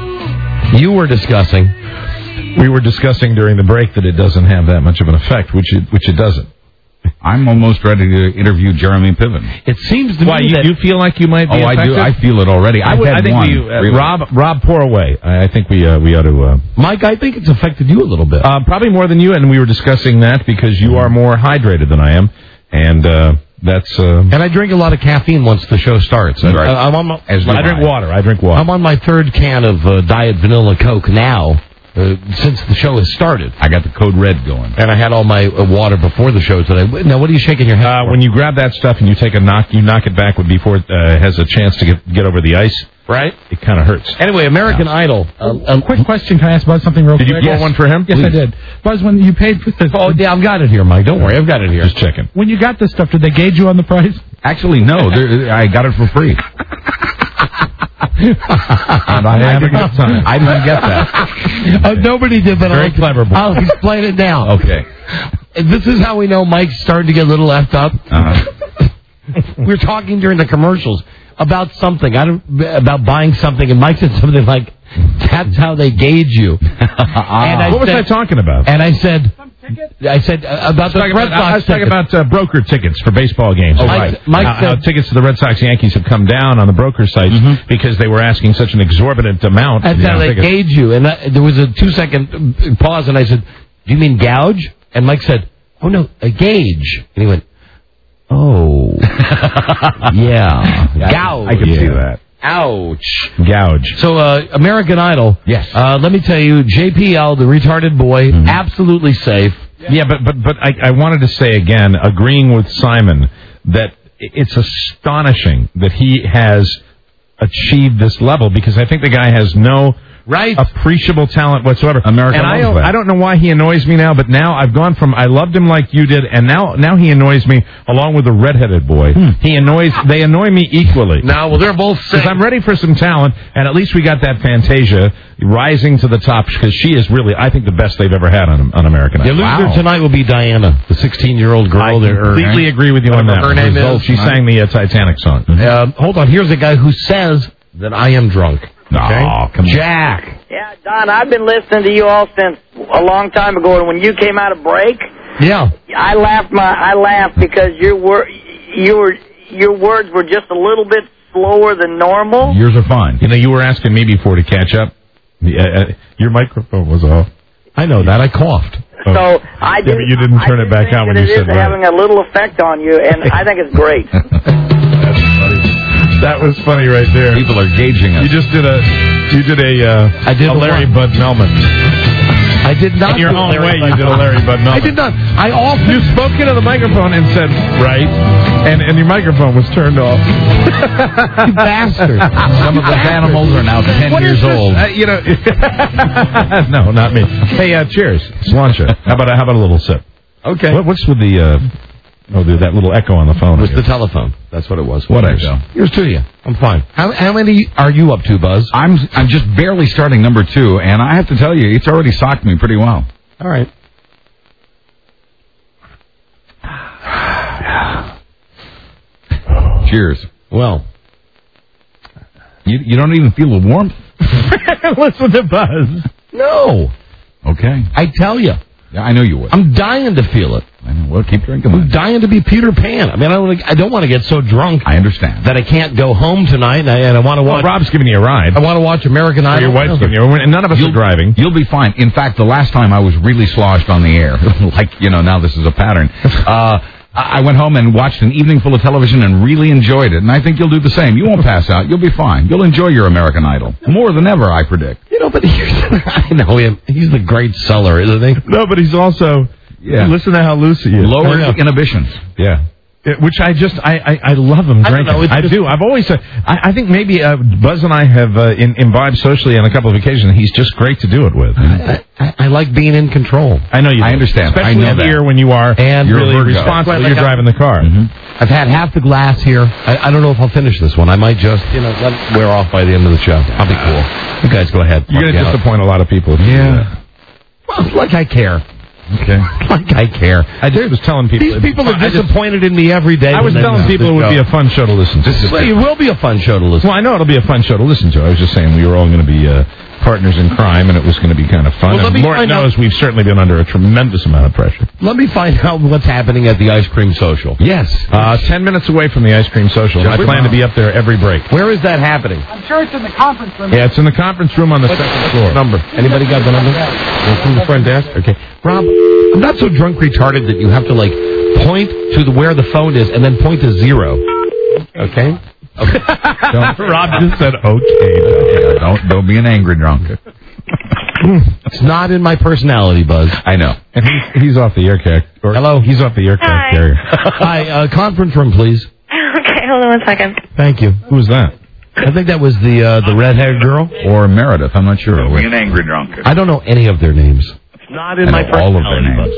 We were discussing during the break that it doesn't have that much of an effect, which it doesn't. I'm almost ready to interview Jeremy Piven. It seems to me that... you feel like you might be affected? I do. I feel it already. I think Rob, pour away. I think we ought to... Mike, I think it's affected you a little bit. Probably more than you, and we were discussing that because you are more hydrated than I am, and that's... And I drink a lot of caffeine once the show starts. Right. I drink water. I'm on my third can of Diet Vanilla Coke now. Since the show has started. I got the Code Red going. And I had all my water before the show today. Now, what are you shaking your head for? When you grab that stuff and you take a knock, you knock it back before it has a chance to get over the ice. Right? It kind of hurts. Anyway, American Idol. Quick question. Can I ask Buzz something real quick? Did you get one for him? Yes, I did. Buzz, when you paid for this... Oh, yeah, I've got it here, Mike. Don't worry. I've got it here. Just checking. When you got this stuff, did they gauge you on the price? Actually, no. I got it for free. I didn't get that. Nobody did, but Very clever boy. I'll explain it now. Okay. This is how we know Mike's starting to get a little effed up. We were talking during the commercials about something, about buying something, and Mike said something like, "That's how they gauge you." What was I talking about? And I said about the Red Sox. I was talking about broker tickets for baseball games. Oh, right. Mike said, tickets to the Red Sox Yankees have come down on the broker sites because they were asking such an exorbitant amount. That's how they gauge you. And there was a 2-second pause, and I said, "Do you mean gouge?" And Mike said, "Oh no, a gauge." And he went, "Oh, yeah, gouge." I can see that. Ouch. Gouge. So, American Idol. Yes. Let me tell you, JPL, the retarded boy, absolutely safe. Yeah, but I wanted to say again, agreeing with Simon, that it's astonishing that he has achieved this level because I think the guy has no appreciable talent whatsoever. I don't know why he annoys me now, but now I've gone from I loved him like you did, and now he annoys me along with the redheaded boy. They annoy me equally. Well, they're both because I'm ready for some talent, and at least we got that Fantasia rising to the top because she is really, I think, the best they've ever had on American Idol. The loser tonight will be Diana, the 16-year-old girl. I completely agree with you on that. Her name is. She sang the Titanic song. Hold on, here's a guy who says that I am drunk. Okay? Oh, come on. Jack. Yeah, Don, I've been listening to you all since a long time ago, and when you came out of break, yeah, I laughed because you were your words were just a little bit slower than normal. Yours are fine. You know, you were asking me before to catch up. Your microphone was off. I know that. I coughed. So I did. Yeah, but you didn't turn it back on when you said it is having a little effect on you, and I think it's great. That's funny. That was funny right there. People are gauging us. You just did a Larry Bud Melman. I did not. In your own way, you did a Larry Bud Melman. I did not. You spoke into the microphone and said, right, and your microphone was turned off. You bastard. Some of those animals are now 10 years old. No, not me. Hey, cheers. Sláinte. How about a little sip? Okay. What's with the... that little echo on the phone. It was the telephone. That's what it was. What echo? Here's to you. I'm fine. How many are you up to, Buzz? I'm just barely starting number 2, and I have to tell you, it's already socked me pretty well. All right. Cheers. Well, you don't even feel the warmth? Listen to Buzz. No. Okay. I tell you. Yeah, I know you would. I'm dying to feel it. I know. Well, keep drinking. I'm dying to be Peter Pan. I mean, I don't want to get so drunk. I understand that I can't go home tonight, and I want to watch. Well, Rob's giving you a ride. I want to watch American Idol. Your wife's giving you a ride, and none of us are driving. You'll be fine. In fact, the last time I was really sloshed on the air, now this is a pattern. I went home and watched an evening full of television and really enjoyed it, and I think you'll do the same. You won't pass out. You'll be fine. You'll enjoy your American Idol more than ever, I predict. But I know him. He's the great seller, isn't he? No, but he's also. Yeah. Listen to how loose he is. Lower inhibitions. Yeah. Which I love him drinking. I do. I've always said, I think maybe Buzz and I have imbibed socially on a couple of occasions. He's just great to do it with. I like being in control. I know you do. I understand. Especially I know here when you are and you're really responsible. You're driving the car. Mm-hmm. I've had half the glass here. I don't know if I'll finish this one. I might just, let it wear off by the end of the show. I'll be cool. You guys go ahead. You're going to disappoint a lot of people. Yeah. Well, like I care. Okay. Like I care. I just was telling people. These people are disappointed in me every day. I was telling people it would be a fun show to listen to. Well, it will be a fun show to listen to. Well, I know it'll be a fun show to listen to. I was just saying we were all going to be partners in crime, and it was going to be kind of fun. Well, and Lord knows we've certainly been under a tremendous amount of pressure. Let me find out what's happening at the Ice Cream Social. Yes. 10 minutes away from the Ice Cream Social. I plan to be up there every break. Where is that happening? I'm sure it's in the conference room. Yeah, it's in the conference room on the second floor. Number. Anybody got the number? From the front desk? Okay. Rob, I'm not so drunk retarded that you have to, point to where the phone is and then point to 0. Okay? Rob just said okay. Don't be an angry drunk. It's not in my personality, Buzz. I know. And he's off the air carrier. Hello? He's off the air carrier. Hi, conference room, please. Okay, hold on 1 second. Thank you. Who was that? I think that was the red-haired girl. Or Meredith, I'm not sure. Be an angry drunk. I don't know any of their names. It's not in my personality. All of their names.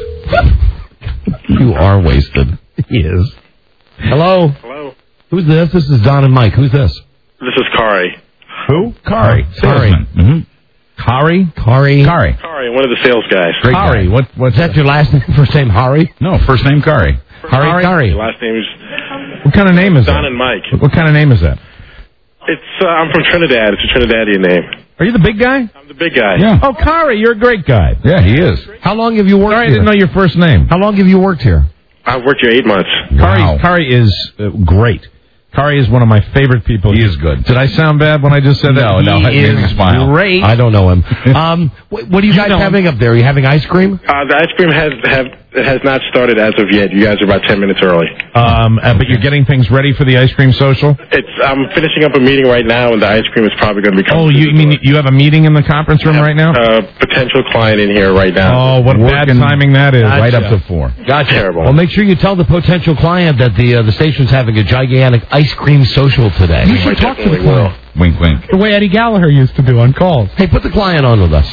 You are wasted. He is. Hello? Hello. Who's this? This is Don and Mike. Who's this? This is Kari. Who? Kari. Salesman. Mm-hmm. Kari, one of the sales guys. Great Kari. guy. What's that? Your last name? First name Hari? No, first name Kari. Kari. Last name is What kind of name is Don that? and Mike. What kind of name is that? It's I'm from Trinidad. It's a Trinidadian name. Are you the big guy? I'm the big guy. Yeah. Oh, Kari, you're a great guy. Yeah, he is. How long have you worked Sorry, I here? didn't know your first name. How long have you worked here? I've worked here 8 months. Wow. Kari is great. Kari is one of my favorite people. He is good. Did I sound bad when I just said that? No, it made me smile. Great. I don't know him. What are you guys having up there? Are you having ice cream? The ice cream has not started as of yet. You guys are about 10 minutes early. But you're getting things ready for the ice cream social? I'm finishing up a meeting right now, and the ice cream is probably going to be coming. Oh, you mean you have a meeting in the conference room right now? Potential client in here right now. Oh, what bad timing that is. Right up to 4. Gotcha. Terrible. Well, make sure you tell the potential client that the station's having a gigantic ice cream social today. You should talk to the client. Wink, wink. The way Eddie Gallagher used to do on calls. Hey, put the client on with us.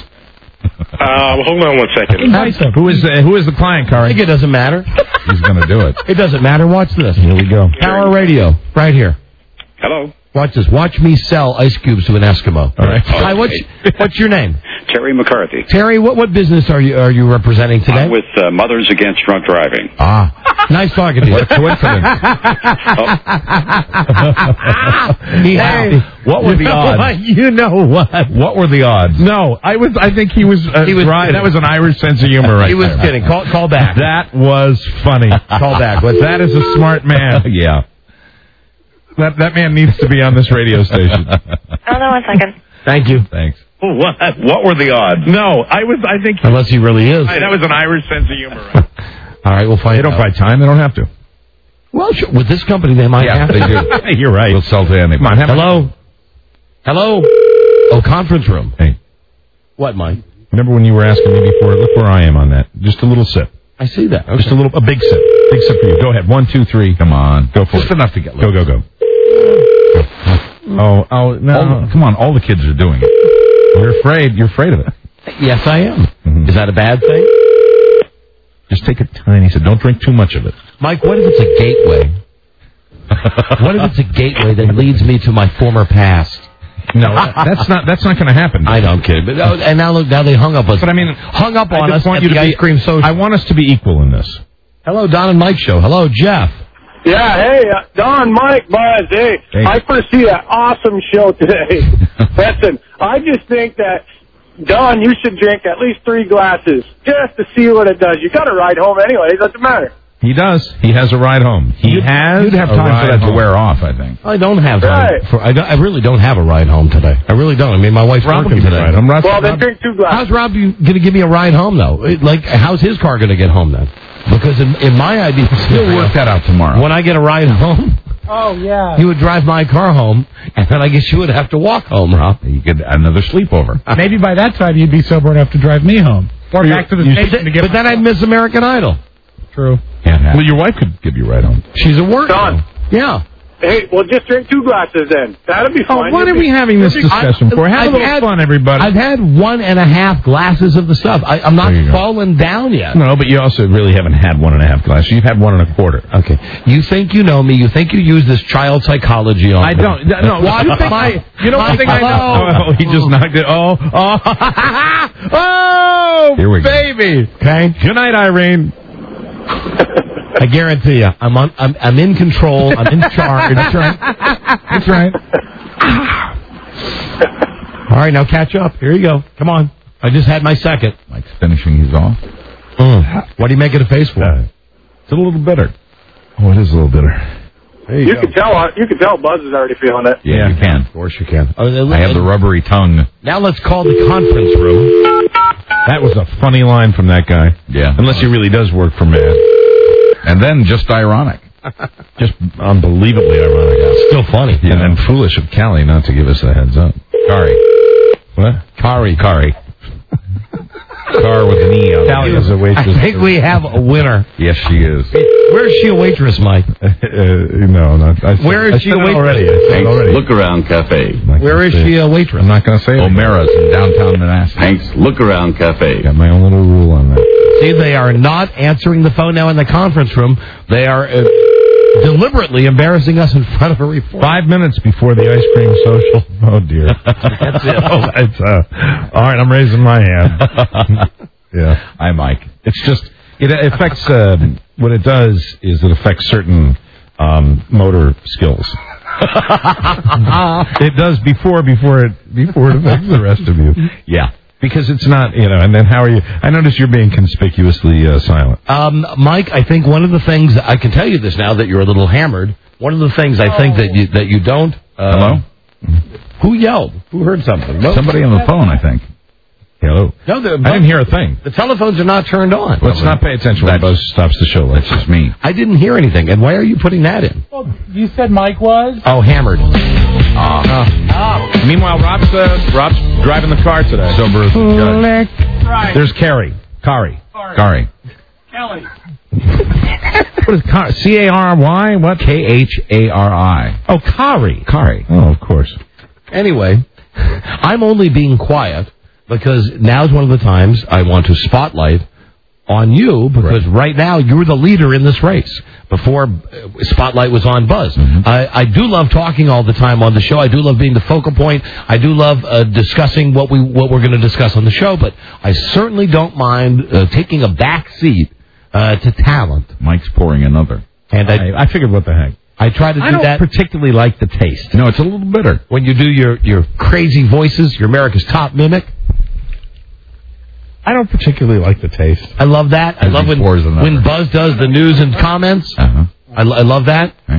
Hold on 1 second. Who is the client, I Kari? think it doesn't matter. He's going to do it. It doesn't matter. Watch this. Here we go. Power Radio, right here. Hello. Watch this. Watch me sell ice cubes to an Eskimo. All right. Hi, what's your name? Terry McCarthy. Terry, what business are you representing today? I'm with Mothers Against Drunk Driving. Ah, nice talking to you. What coincidence. What were the odds? You know what? What were the odds? No, I think he was right. That was an Irish sense of humor right He was there. kidding. Call back. That was funny. Call back. That is a smart man. Yeah. That man needs to be on this radio station. Hold on 1 second. Thank you. Thanks. What were the odds? No, I think... Unless he really is. That was an Irish sense of humor. Right? All right, we'll find out. They don't buy time. They don't have to. Well, sure. With this company, they might have to. They do. You're right. We'll sell to anybody. Come on, Hello? Hello? Oh, conference room. Hey. What, Mike? Remember when you were asking me before? Look where I am on that. Just a little sip. I see that. Okay. Just a big sip. Big sip for you. Go ahead. 1, 2, 3. Come on. Go for it. Just enough to get Go. No. Come on. All the kids are doing it. You're afraid of it. Yes, I am. Mm-hmm. Is that a bad thing? Just take a tiny sip. Don't drink too much of it. Mike, what if it's a gateway? What if it's a gateway that leads me to my former past? No, that's not going to happen. I don't kid. But and now they hung up us. But I mean, hung up on us want at you the to ice cream social. I want us to be equal in this. Hello, Don and Mike show. Hello, Jeff. Yeah, hey, Don, Mike, Buzz, hey. I foresee an awesome show today. Listen, I just think that, Don, you should drink at least 3 glasses just to see what it does. You got to ride home anyway. It doesn't matter. He does. He has a ride home. You'd have time for that to wear off, I think. I don't have time. I really don't have a ride home today. I really don't. I mean, my wife's working today. Well, then drink 2 glasses. How's Rob going to give me a ride home, though? Like, how's his car going to get home, then? Because in my idea... We'll work that out tomorrow. When I get a ride home... Oh, yeah. He would drive my car home, and then I guess you would have to walk home, Rob. You could another sleepover. Maybe by that time you'd be sober enough to drive me home. Or back to the station to get... But then I'd miss American Idol. True. Yeah. Well, your wife could give you a ride home. She's at work. Don. Yeah. Hey, well, just drink 2 glasses then. That'll be fine. What are we having this discussion for? Have a little fun, everybody. I've had 1.5 glasses of the stuff. I'm not fallen down yet. No, but you also really haven't had 1.5 glasses. You've had 1.25. Okay. You think you know me. You think you use this child psychology on me. I don't. No. What? You know one thing I know? Oh, he just knocked it. Oh, Here we go. baby. Okay. Good night, Irene. I guarantee you, I'm in control. I'm in charge. That's right. That's right. All right, now catch up. Here you go. Come on. I just had my second. Mike's finishing his off. What do you make it a face for? It's a little bitter. Oh, it is a little bitter. You can tell Buzz is already feeling it. Yeah, you can. Of course you can. I have the rubbery tongue. Now let's call the conference room. That was a funny line from that guy. Yeah. Unless he really does work for Mad. And then just ironic. Just unbelievably ironic. Still funny. And then foolish of Callie not to give us a heads up. Kari. What? Kari. Car with an E on it. Callie is a waitress. I think we have a winner. Yes, she is. Where is she a waitress, Mike? No, not. Where is she a waitress? Already. Hank's Look Around Cafe. Where is she a waitress? I'm not going to say it. O'Mara's in downtown Manassas. Hank's Look Around Cafe. Got my own little rule on that. See, they are not answering the phone now in the conference room. They are deliberately embarrassing us in front of a reporter. 5 minutes before the ice cream social. Oh, dear. That's it. It's, all right, I'm raising my hand. Yeah. Hi, Mike. It's just, it affects, what it does is it affects certain motor skills. It does before it affects the rest of you. Yeah. Because it's not, and then how are you? I notice you're being conspicuously silent. Mike, I think one of the things, I can tell you this now that you're a little hammered, one of the things I think that you don't... Hello? Who yelled? Who heard something? No? Somebody on the phone, I think. Hello? No, I didn't hear a thing. The telephones are not turned on. Let's not pay attention when Buzz stops the show. That's just me. I didn't hear anything. And why are you putting that in? Well, you said Mike was? Oh, hammered. Meanwhile, Rob's driving the car today. Sober as a judge. Right. There's Kari. Kari. Kelly. What is Kari? C-A-R-Y? What? K-H-A-R-I. Oh, Kari. Kari. Oh, of course. Anyway, I'm only being quiet because now's one of the times I want to spotlight on you because right now you're the leader in this race. Before Spotlight was on Buzz. Mm-hmm. I do love talking all the time on the show. I do love being the focal point. I do love discussing what we're going to discuss on the show, but I certainly don't mind taking a back seat to talent. Mike's pouring another. And I figured what the heck. I try to do that. I don't particularly like the taste. No, it's a little bitter. When you do your crazy voices, your America's Top Mimic. I don't particularly like the taste. I love that. I love when Buzz does the news and comments. Uh-huh. I love that. Right.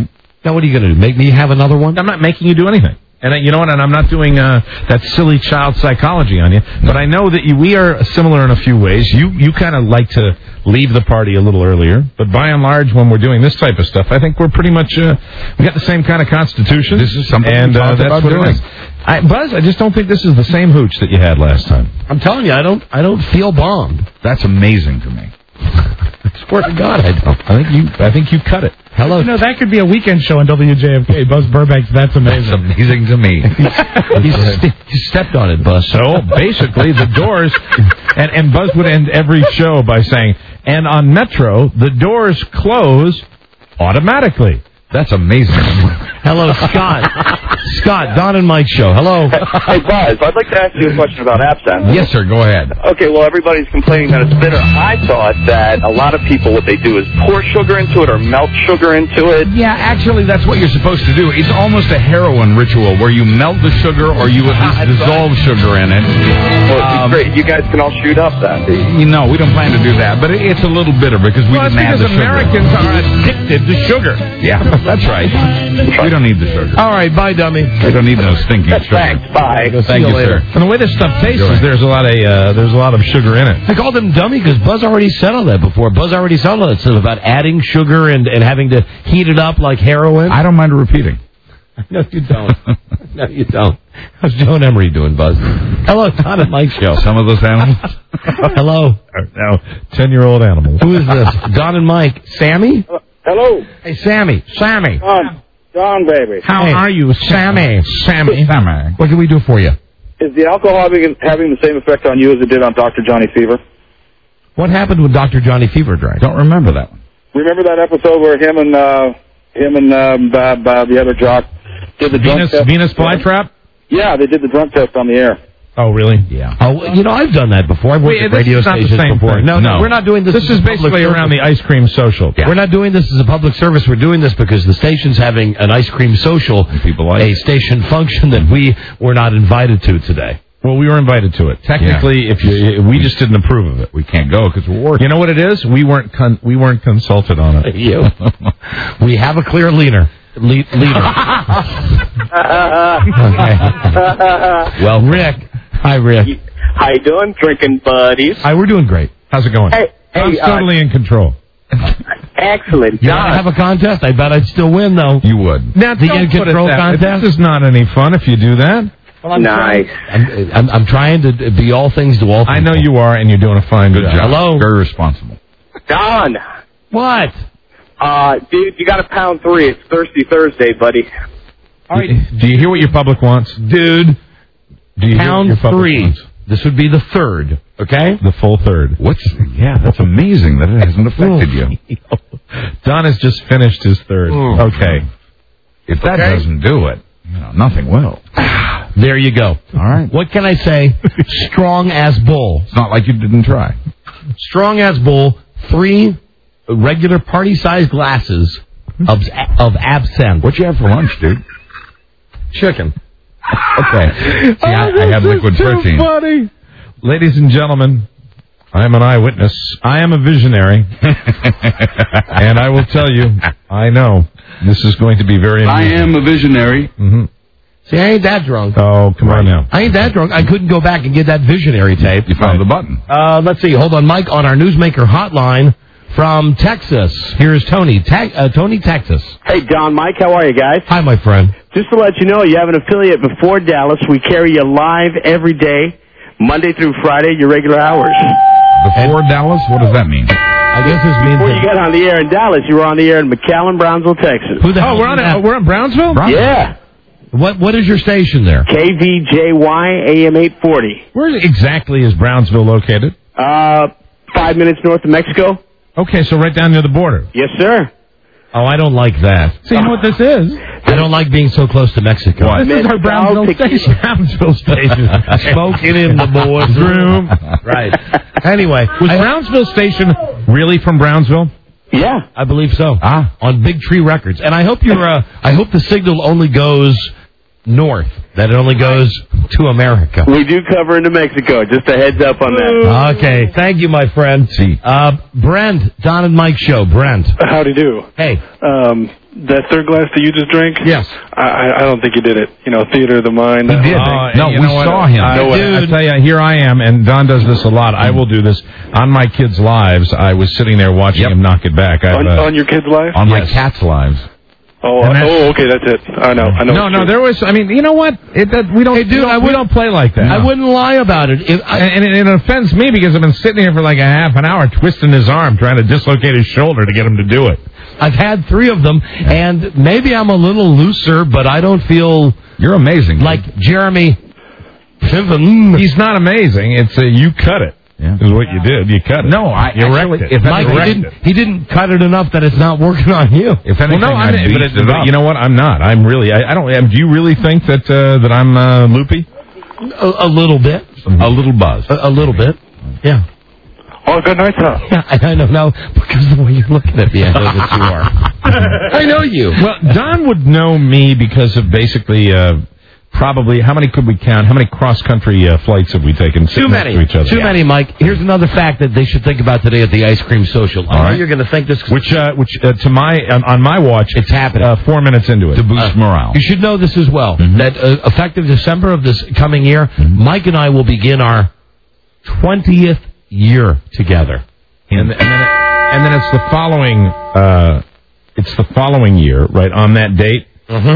Now, what are you going to do? Make me have another one? I'm not making you do anything. And you know what? And I'm not doing that silly child psychology on you. But I know that we are similar in a few ways. You kind of like to leave the party a little earlier. But by and large, when we're doing this type of stuff, I think we're pretty much, we got the same kind of constitution. This is something and we talked that's about what doing. it is. Buzz, I just don't think this is the same hooch that you had last time. I'm telling you, I don't feel bombed. That's amazing to me. I swear to God, I don't. I think you cut it. Hello. You know, that could be a weekend show on WJFK. Buzz Burbank, that's amazing. That's amazing to me. You stepped on it, Buzz. So basically, the doors, and Buzz would end every show by saying, and on Metro, the doors close automatically. That's amazing. Hello, Scott. Scott, Don and Mike show. Hello. Hey, Buzz, I'd like to ask you a question about absinthe. Yes, sir. Go ahead. Okay, well, everybody's complaining that it's bitter. I thought that a lot of people, what they do is pour sugar into it or melt sugar into it. Yeah, actually, that's what you're supposed to do. It's almost a heroin ritual where you melt the sugar or you at least dissolve sugar in it. Well, great. You guys can all shoot up then. No, we don't plan to do that, but it's a little bitter because we didn't add the sugar. Americans are addicted to sugar. Yeah, that's right. We don't need the sugar. All right, bye, dummy. We don't need no stinking sugar. Thanks. Bye. Thank you, sir. And the way this stuff tastes is there's a lot of sugar in it. I called him dummy because Buzz already said all that before. Buzz already said all that stuff about adding sugar and having to heat it up like heroin. I don't mind repeating. No, you don't. No, you don't. How's Joan Emery doing, Buzz? Hello, Don and Mike show. Some of those animals. Hello. Now, 10-year-old animals. Who is this? Don and Mike. Sammy? Hello. Hey, Sammy. Sammy. Don, baby. How are you, Sammy? Sammy. What can we do for you? Is the alcohol having the same effect on you as it did on Dr. Johnny Fever? What happened when Dr. Johnny Fever drank? Don't remember that one. Remember that episode where him and the other jock did the drunk test? Venus flytrap? Yeah, they did the drunk test on the air. Oh, really? Yeah. Oh, I've done that before. I've worked at radio stations before. No, we're not doing this. This is basically around the ice cream social. Yeah. We're not doing this as a public service. We're doing this because the station's having an ice cream social, a station function that we were not invited to today. Well, we were invited to it. Technically, we just didn't approve of it. We can't go because we're working. You know what it is? We weren't consulted on it. You. We have a clear leader. Leader. Okay. Well, Rick. Hi, Rick. How you doing, drinking buddies? Hi, we're doing great. How's it going? Hey, I'm totally in control. Excellent. You want to have a contest? I bet I'd still win, though. You would. Now, the don't in put it control that way. contest. This is not any fun if you do that. Well, Nice. I'm trying to be all things to all people. I know you are, and you're doing a fine Good job. Hello. Very responsible. Don. What? Dude, you got a pound 3. It's Thirsty Thursday, buddy. All right. Do you hear what your public wants? Dude, Do you hear what pound your public 3. wants? This would be the third, okay? The full third. Yeah, that's amazing that it hasn't affected you. Don has just finished his third. Okay. If that doesn't do it, nothing will. There you go. All right. What can I say? Strong as bull. It's not like you didn't try. Strong as bull. 3 regular party-sized glasses of absinthe. What'd you have for lunch, dude? Chicken. Okay. See, I had liquid protein. Funny. Ladies and gentlemen, I am an eyewitness. I am a visionary. And I will tell you, I know this is going to be very amusing. I am a visionary. Mm-hmm. See, I ain't that drunk. Oh, come on now. I ain't that drunk. I couldn't go back and get that visionary tape. You found the button. Let's see. Hold on, Mike, on our Newsmaker hotline from Texas. Here's Tony. Tony, Texas. Hey, Don, Mike, how are you guys? Hi, my friend. Just to let you know, you have an affiliate before Dallas. We carry you live every day, Monday through Friday, your regular hours. Before Dallas? What does that mean? I guess this means before you got on the air in Dallas, you were on the air in McAllen, Brownsville, Texas. Who the hell? We're in Brownsville? Yeah. What is your station there? KVJY AM 840. Where exactly is Brownsville located? 5 minutes north of Mexico. Okay, so right down near the border. Yes, sir. Oh, I don't like that. So you know what this is? I don't like being so close to Mexico. What? This is our Brownsville station. Brownsville station. Smoking in the boys' room. Right. Anyway. Was Brownsville station really from Brownsville? Yeah. I believe so. On Big Tree Records. And I hope I hope the signal only goes north. That it only goes to America. We do cover into Mexico. Just a heads up on that. Okay, thank you, my friend. Brent, Don and Mike Show. Brent. Howdy do. Hey. That third glass that you just drank? Yes. I don't think you did it. Theater of the mind. He did. No, we saw him. I tell you, here I am, and Don does this a lot. I will do this on my kids' lives. I was sitting there watching him knock it back. On your kids' lives? On my cat's lives. Okay, that's it. I know. No, there was. I mean, you know what? We don't play like that. I wouldn't lie about it. And it offends me because I've been sitting here for like a half an hour twisting his arm, trying to dislocate his shoulder to get him to do it. I've had 3 of them, and maybe I'm a little looser, but I don't feel... You're amazing. Like Jeremy Piven. He's not amazing. It's you cut it. Yeah. Is what you did. You cut it. No, you wrecked it. Mike, he didn't cut it enough that it's not working on you. If anything, but you know what? I'm not. I'm really. I don't. Do you really think that I'm loopy? A little bit. A little buzz. A little bit. Yeah. Oh, good night, sir. Yeah, I know now because of the way you're looking at me. I know that you are. I know you. Well, Don would know me because of basically. Probably, how many could we count? How many cross-country flights have we taken? Too many. To each other? Too many, Mike. Here's another fact that they should think about today at the Ice Cream Social. I know you're going to think this. Which on my watch, it's happening. 4 minutes into it. To boost morale. You should know this as well, that effective December of this coming year, Mike and I will begin our 20th year together. And then it's the following year, right, on that date.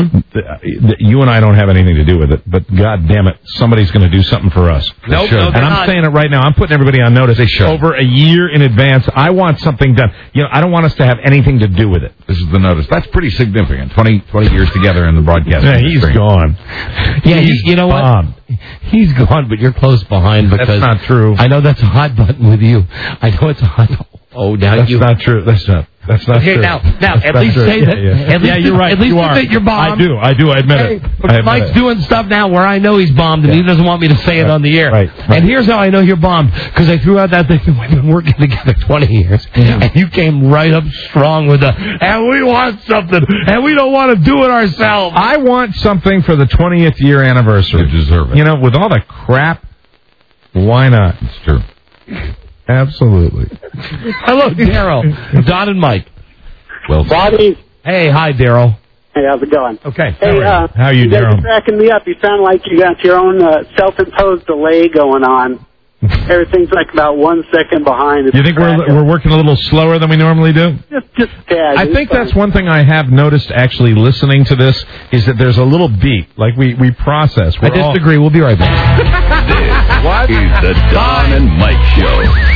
You and I don't have anything to do with it, but God damn it, somebody's going to do something for us. Nope, and I'm saying it right now. I'm putting everybody on notice. Over a year in advance. I want something done. I don't want us to have anything to do with it. This is the notice. That's pretty significant. 20 years together in the broadcast. Yeah, he's gone. Yeah, you know what? He's gone, but you're close behind because that's not true. I know that's a hot button with you. I know it's a hot button. Oh, now that's not true. That's not okay, true. Now, at least say that. Yeah, you're right. At least admit you're bombed. I do. I admit it. Mike's doing stuff now where I know he's bombed, and he doesn't want me to say it on the air. Right. And here's how I know you're bombed, because I threw out that thing. We've been working together 20 years, and you came right up strong with and we want something, and we don't want to do it ourselves. I want something for the 20th year anniversary. You deserve it. With all the crap, why not? It's true. Absolutely. Hello, Daryl. Don and Mike. Well, Bobby. Hey, hi, Daryl. Hey, how's it going? Okay. Hey, how are you, Daryl? You guys Daryl? are cracking me up. You sound like you got your own self-imposed delay going on. Everything's like about 1 second behind. You think we're working a little slower than we normally do? Just a tad. I think that's one thing I have noticed actually listening to this is that there's a little beat. Like we process. I disagree. We'll be right back. This is the Don and Mike Show.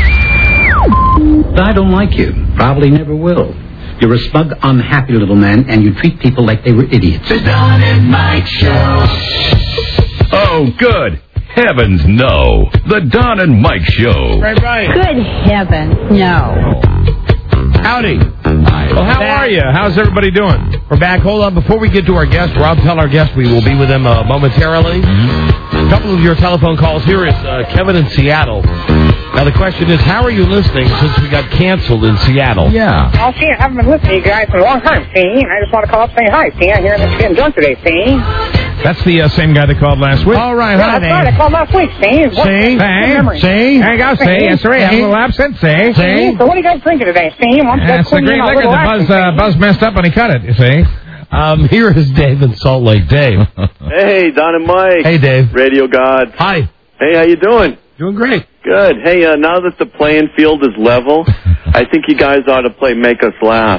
I don't like you. Probably never will. You're a smug, unhappy little man, and you treat people like they were idiots. The Don and Mike Show. Oh, good heavens, no. The Don and Mike Show. Right. Good heavens, no. Howdy. Well, how are you? How's everybody doing? We're back. Hold on. Before we get to our guest, Rob, tell our guest we will be with them momentarily. A couple of your telephone calls. Here is Kevin in Seattle. Now, the question is, how are you listening since we got canceled in Seattle? Yeah. Oh, see, I haven't been listening to you guys for a long time, see? I just want to call up and say hi, see? I hear that you're getting drunk today, see? That's the same guy that called last week. All right, yeah, that's right. I called last week, see? See? There you go, see? Yes, sir. I'm a little absent, see? So what are you guys drinking today, see? That's the great liquor. The Buzz messed up when he cut it, you see? Here is Dave in Salt Lake. Dave. Hey, Don and Mike. Hey, Dave. Radio God. Hi. Hey, how you doing? Doing great. Good. Hey, now that the playing field is level, I think you guys ought to play Make Us Laugh.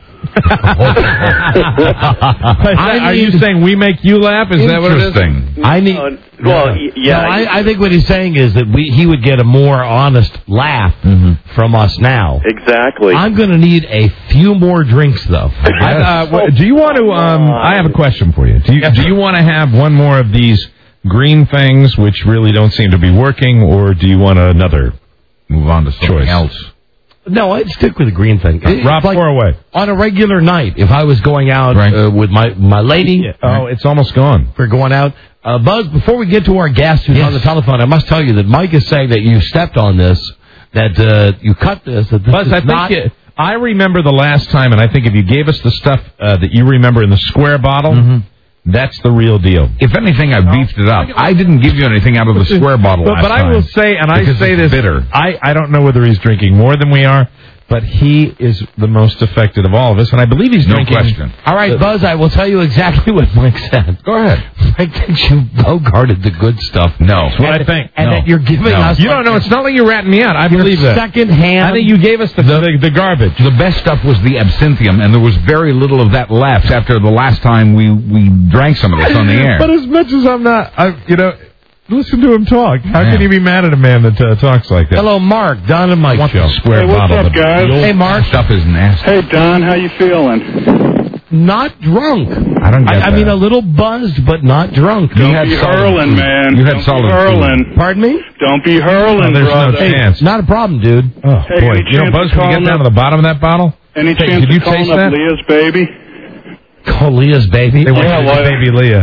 Are you saying we make you laugh? Is that what it is? I need. I think what he's saying is that he would get a more honest laugh from us now. Exactly. I'm going to need a few more drinks, though. Do you want to? I have a question for you. Do you want to have one more of these green things, which really don't seem to be working, or do you want another? Move on to something else. No, I'd stick with the green thing. Rob, pour away. On a regular night, if I was going out with my lady. Oh, it's almost gone. We're going out. Buzz, before we get to our guest who's on the telephone, I must tell you that Mike is saying that you stepped on this, that you cut this. That this Buzz, I remember the last time, and I think if you gave us the stuff that you remember in the square bottle, That's the real deal. If anything, I beefed it up. I didn't give you anything out of the square bottle last But I will time say, and I say this, bitter. I don't know whether he's drinking more than we are, but he is the most affected of all of us, and I believe he's drinking. No question. All right, Buzz, I will tell you exactly what Mike said. Go ahead. Mike thinks you bogarted the good stuff. No. That's what I think. And that you're giving us... You don't know. It's not like you're ratting me out. I believe that. Second-hand... I think you gave us the garbage. The best stuff was the absinthium, and there was very little of that left after the last time we drank some of this on the air. But as much as I'm not, listen to him talk. How can you be mad at a man that talks like that? Hello, Mark. Don and Mike show. Square Hey, what's bottle, up, guys? Hey, Mark. Stuff is nasty. Hey, Don, how you feeling? Not drunk. I don't get that. I mean, a little buzzed, but not drunk. Don't be hurling, man. You had Don't solid be hurling. Pardon me? Don't be hurling, there's brother. no chance. Not a problem, dude. Oh, Hey, boy. any chance Buzz, of can you get calling down to up- the bottom of that bottle? Any Hey, chance did you of calling taste up that? Leah's baby? Call Leah's baby. They want Yeah, to well- baby Leah.